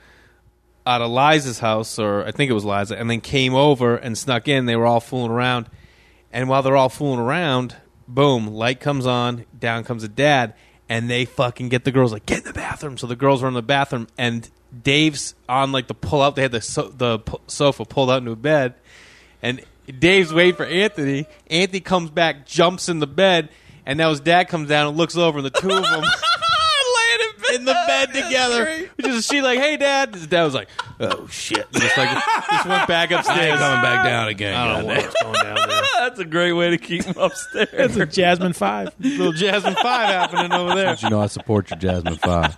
of Liza's house, or I think it was Liza, and then came over and snuck in. They were all fooling around, and while they're all fooling around, boom, light comes on, down comes the dad, and they fucking get the girls like, get in the bathroom. So the girls were in the bathroom, and Dave's on like the pull out. They had the sofa pulled out into a bed, and Dave's waiting for Anthony. Anthony comes back, jumps in the bed, and now his dad comes down and looks over, and the two of them in the bed together. She like, hey, Dad. His dad was like, oh, shit. He just went back upstairs. I ain't coming back down again. I don't know what's going down there. That's a great way to keep him upstairs. That's a Jasmine 5. Little Jasmine 5 happening over there. But you know I support your Jasmine 5.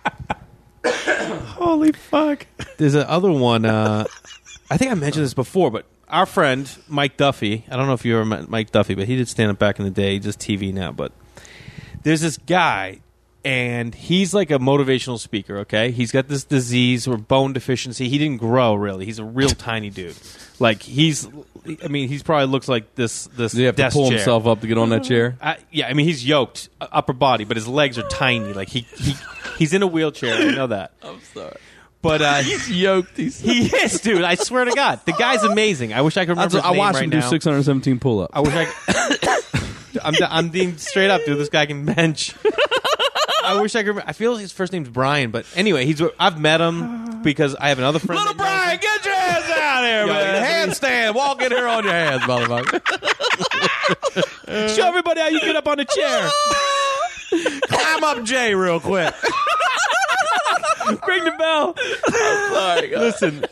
Holy fuck. There's another one. I think I mentioned this before, but our friend, Mike Duffy, I don't know if you ever met Mike Duffy, but he did stand up back in the day. He's just TV now. But there's this guy, and he's like a motivational speaker, okay? He's got this disease or bone deficiency. He didn't grow, really. He's a real tiny dude. Like, he's probably looks like this Does he have to desk pull chair. himself up to get on that chair? Yeah, I mean, he's yoked, upper body, but his legs are tiny. Like, he's in a wheelchair. I know that. I'm sorry. But he's yoked. He is, dude. I swear to God. The guy's amazing. I wish I could remember his name I watched right him now. do 617 pull-ups. I wish I'm being straight up, dude. This guy can bench. I wish I could remember. I feel his first name's Brian, but anyway, I've met him because I have another friend. Little Brian, get your ass out here, man. Handstand. Walk in here on your hands, motherfucker. Show everybody how you get up on the chair. Climb up Jay real quick. Ring the bell. Sorry, Listen.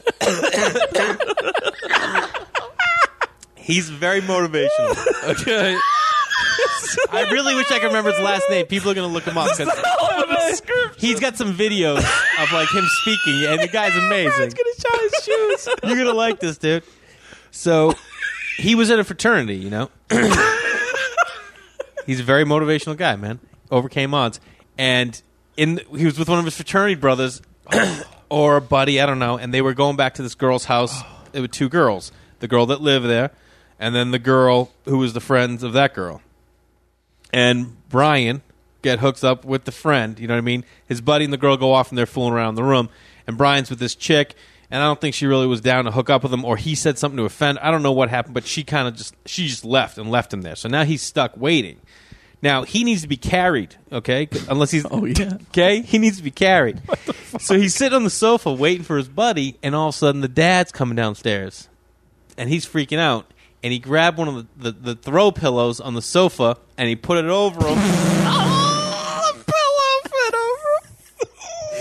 He's very motivational. Okay. I really wish I could remember his last name. People are going to look him up. He's got some videos of like him speaking, and the guy's amazing. He's going to shine his shoes. You're going to like this, dude. So he was in a fraternity, you know? He's a very motivational guy, man. overcame odds. And he was with one of his fraternity brothers or a buddy, I don't know, and they were going back to this girl's house. There were two girls, the girl that lived there, and then the girl who was the friends of that girl. And Brian get hooked up with the friend, you know what I mean? His buddy and the girl go off and they're fooling around the room, and Brian's with this chick, and I don't think she really was down to hook up with him, or he said something to offend. I don't know what happened, but she just left him there. So now he's stuck waiting. Now, he needs to be carried, okay? Unless he's... Oh, yeah. Okay? He needs to be carried. So he's sitting on the sofa waiting for his buddy, and all of a sudden the dad's coming downstairs. And he's freaking out. And he grabbed one of the throw pillows on the sofa, and he put it over him. Oh, the pillow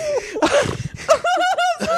fit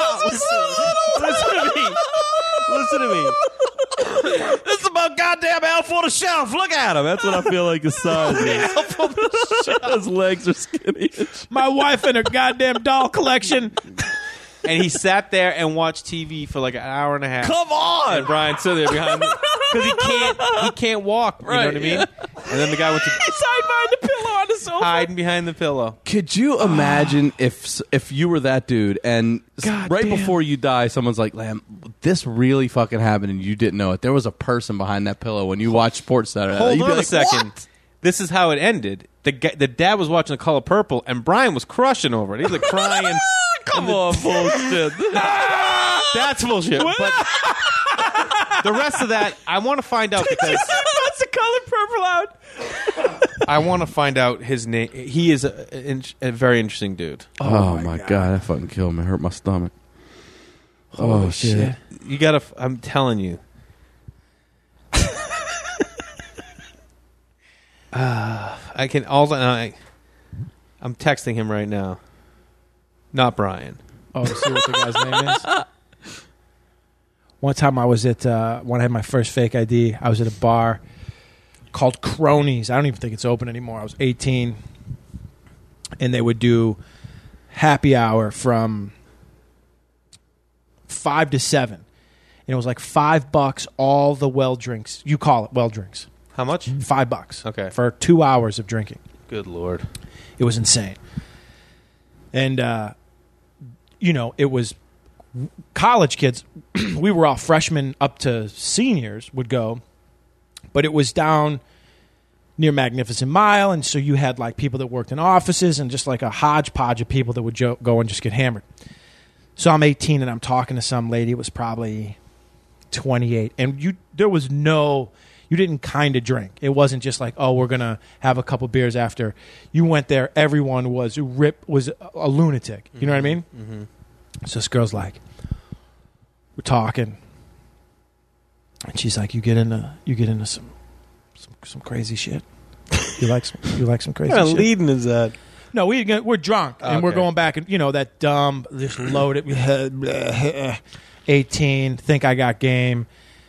over. Listen to me. This is about goddamn Elf on the Shelf. Look at him. That's what I feel like his size is. His legs are skinny. My wife and her goddamn doll collection. And he sat there and watched TV for like an hour and a half. Come on. And Brian stood there behind him because he can't walk. You know what I mean? And then the guy went to He's hiding behind the pillow on the sofa. hiding behind the pillow. Could you imagine if you were that dude and God right damn. before you die, someone's like, "Lamb, this really fucking happened," and you didn't know it. There was a person behind that pillow when you watched Sports Saturday. Hold You'd be on a like, second. "What?" This is how it ended. The dad was watching The Color Purple, and Brian was crushing over it. He was like crying. Come on, bullshit. That's bullshit. But the rest of that, I want to find out because What's the color purple out? I want to find out his name. He is a very interesting dude. Oh, my God, that fucking killed me. Hurt my stomach. Oh, shit. You gotta. I'm telling you. I can all. I'm texting him right now. Not Brian. Oh, to see what the guy's name is? One time I was at, when I had my first fake ID, I was at a bar called Cronies. I don't even think it's open anymore. I was 18. And they would do happy hour from 5 to 7. And it was like $5 all the well drinks. You call it well drinks. How much? $5. Okay. For 2 hours of drinking. Good Lord. It was insane. And, it was college kids. We were all freshmen up to seniors would go. But it was down near Magnificent Mile. And so you had like people that worked in offices and just like a hodgepodge of people that would go and just get hammered. So I'm 18 and I'm talking to some lady. It was probably 28. And there was no... You didn't kind of drink. It wasn't just like, oh, we're going to have a couple beers after. You went there. Everyone was a lunatic. You know what I mean? Mm-hmm. So this girl's like, we're talking. And she's like, you get into some crazy shit. You like some crazy What kind of shit? leading is that? No, we're drunk. And we're Okay. going back and, that dumb, this loaded, 18, think I got game.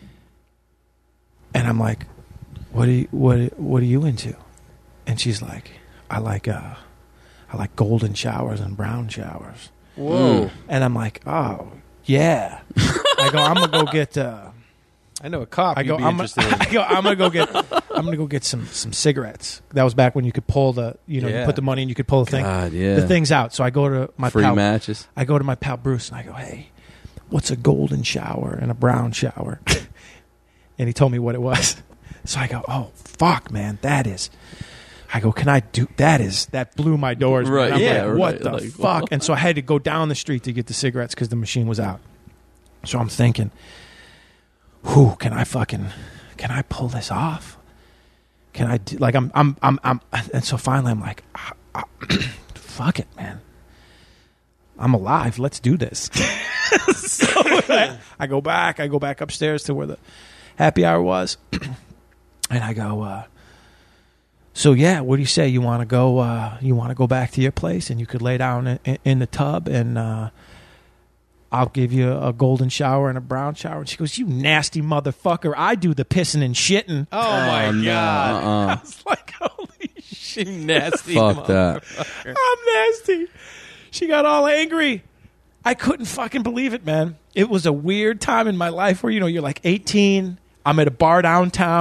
And I'm like, what are you into? And she's like, I like golden showers and brown showers. Whoa. And I'm like, oh yeah. I go, I'm gonna go get. I know a cop. I go, you'd be I'm interested in. gonna go get some cigarettes. That was back when you could pull you put the money and you could pull the thing, God, yeah. the things out. So I go to my Free pal. matches. I go to my pal Bruce and I go, hey, what's a golden shower and a brown shower? And he told me what it was. So I go, oh, fuck, man, that is. I go, can I do that blew my doors. Man. Right, I'm yeah, like, what right, the like, fuck? And so I had to go down the street to get the cigarettes because the machine was out. So I'm thinking, can I pull this off? Can I do, like, I'm, and so finally I'm like, fuck it, man. I'm alive. Let's do this. So I go back upstairs to where the happy hour was. And I go, so yeah, what do you say? You want to go back to your place and you could lay down in the tub and I'll give you a golden shower and a brown shower. And she goes, you nasty motherfucker. I do the pissing and shitting. Oh my God. I was like, holy shit. You nasty Fuck that. I'm nasty. She got all angry. I couldn't fucking believe it, man. It was a weird time in my life where, you're like 18. I'm at a bar downtown.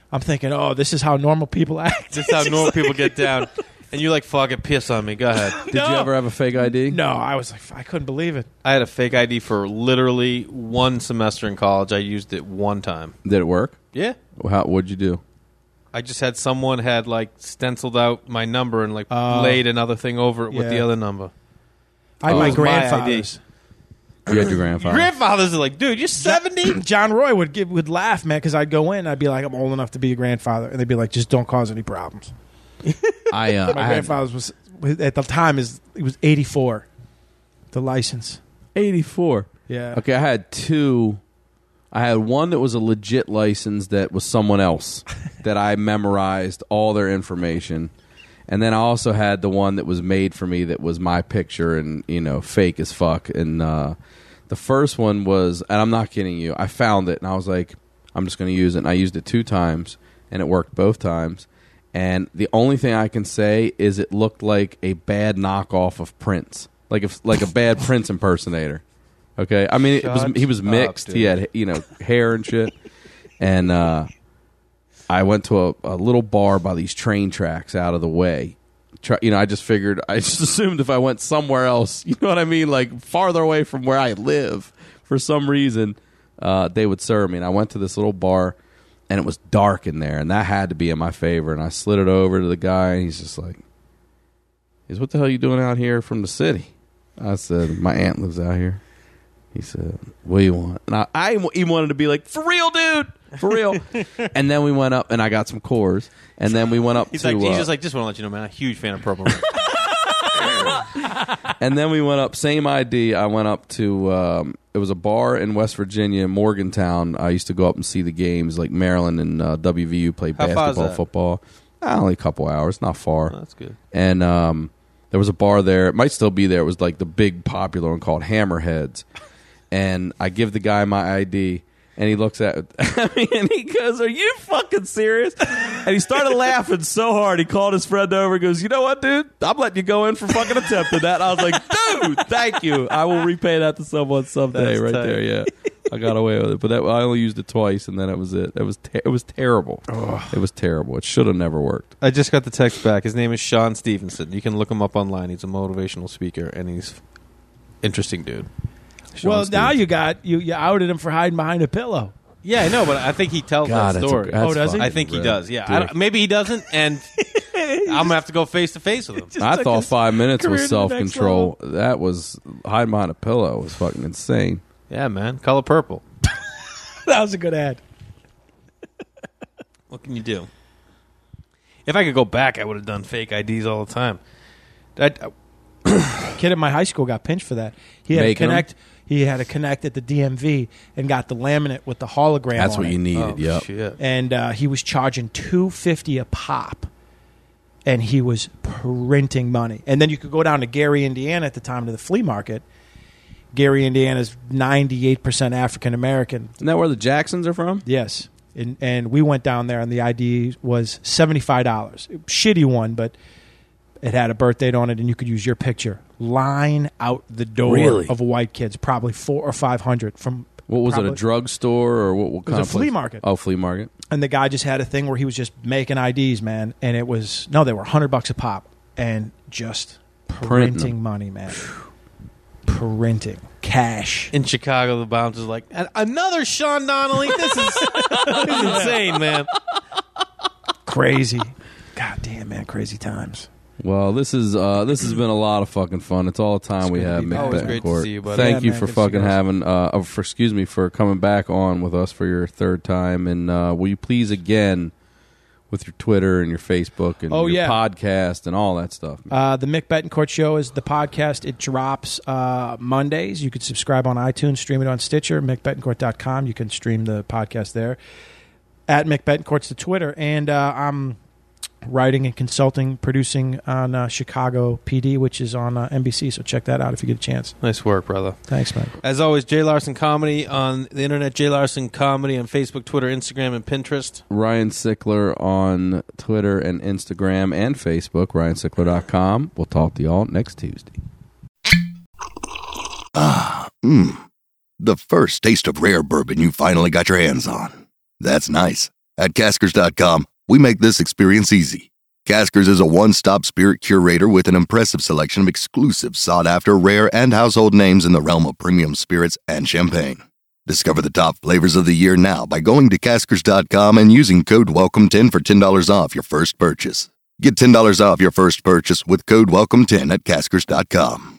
I'm thinking, oh, this is how normal people act. This is how normal people get down. And you're like, fuck it, piss on me. Go ahead. Did you ever have a fake ID? No, I was like, I couldn't believe it. I had a fake ID for literally one semester in college. I used it one time. Did it work? Yeah. What'd you do? I just had someone had like stenciled out my number and like laid another thing over it with the Yeah. other number. I had It my was my grandfather's. You had your grandfather. Grandfathers are like, dude, you're 70? John Roy would laugh, man, because I'd go in and I'd be like, I'm old enough to be a grandfather. And they'd be like, just don't cause any problems. I My had, grandfather's was, at the time, it was 84, the license. 84. Yeah. Okay, I had two. I had one that was a legit license that was someone else that I memorized all their information. And then I also had the one that was made for me that was my picture and, fake as fuck. And the first one was, and I'm not kidding you, I found it and I was like, I'm just going to use it. And I used it 2 times and it worked both times. And the only thing I can say is it looked like a bad knockoff of Prince, like a bad Prince impersonator. Okay, I mean he was mixed. He had hair and shit, and I went to a little bar by these train tracks out of the way. I just assumed if I went somewhere else, you know what I mean, like farther away from where I live, for some reason, they would serve me. And I went to this little bar. And it was dark in there, and that had to be in my favor. And I slid it over to the guy, and he's just like, what the hell are you doing out here from the city? I said, my aunt lives out here. He said, what do you want? And he wanted to be like, for real, dude, for real. And then we went up, and I got some Coors. And then we went up He's to... just want to let you know, man, I'm a huge fan of Purple Rain. And then we went up, same ID. I went up to, it was a bar in West Virginia, Morgantown. I used to go up and see the games, like Maryland and WVU play How far is basketball, that? football. Only a couple hours, not far. Oh, that's good. And there was a bar there. It might still be there. It was like the big popular one called Hammerheads. And I give the guy my ID. And he looks at me and he goes, are you fucking serious? And he started laughing so hard. He called his friend over and goes, you know what, dude? I'm letting you go in for fucking attempting that. And I was like, dude, thank you. I will repay that to someone someday. That's tight. There, yeah. I got away with it. But I only used it twice, and then it was it. It was terrible. It was terrible. It should have never worked. I just got the text back. His name is Sean Stevenson. You can look him up online. He's a motivational speaker, and he's interesting dude. Well, now you outed him for hiding behind a pillow. Yeah, I know, but I think he tells God, that that's story. does he? I think he does. Yeah, maybe he doesn't, and I'm gonna have to go face to face with him. I thought 5 minutes career was to the next self-control. That was hiding behind a pillow. Was fucking insane. Yeah, man, color purple. That was a good ad. What can you do? If I could go back, I would have done fake IDs all the time. Kid at my high school got pinched for that. He had to Making 'em? connect. He had to connect at the DMV and got the laminate with the hologram. That's on what it. you needed. Oh, Yep. shit. And he was charging $250 a pop, and he was printing money. And then you could go down to Gary, Indiana, at the time, to the flea market. Gary, Indiana is 98% African American. Isn't that where the Jacksons are from? Yes, and we went down there, and the ID was $75. Shitty one, but it had a birth date on it, and you could use your picture. Line out the door Really? of white kids, probably 400 or 500 from. What was it? A probably- drugstore or what kind was of a flea place? market. Oh, flea market. And the guy just had a thing where he was just making IDs, man, and it was they were $100 a pop, and just Printing printing money, man, printing cash. In Chicago, the bouncer's like, another Sean Donnelly? This is insane, man. Crazy, god damn, man, crazy times. Well, this has been a lot of fucking fun. It's all the time we have, Mick always great to Betancourt. see you, buddy. Thank Yeah, you man, for good to see you fucking guys. having, for coming back on with us for your third time. And will you please again with your Twitter and your Facebook and your podcast and all that stuff? The Mick Betancourt Show is the podcast. It drops Mondays. You can subscribe on iTunes, stream it on Stitcher, mickbetancourt.com. You can stream the podcast there. At Mick Betancourt's the Twitter. And I'm writing and consulting, producing on Chicago PD, which is on NBC. So check that out if you get a chance. Nice work, brother. Thanks, man. As always, Jay Larson Comedy on the internet, Jay Larson Comedy on Facebook, Twitter, Instagram, and Pinterest. Ryan Sickler on Twitter and Instagram and Facebook, ryansickler.com. We'll talk to y'all next Tuesday. The first taste of rare bourbon you finally got your hands on. That's nice. At Caskers.com, we make this experience easy. Caskers is a one-stop spirit curator with an impressive selection of exclusive, sought-after, rare, and household names in the realm of premium spirits and champagne. Discover the top flavors of the year now by going to Caskers.com and using code WELCOME10 for $10 off your first purchase. Get $10 off your first purchase with code WELCOME10 at Caskers.com.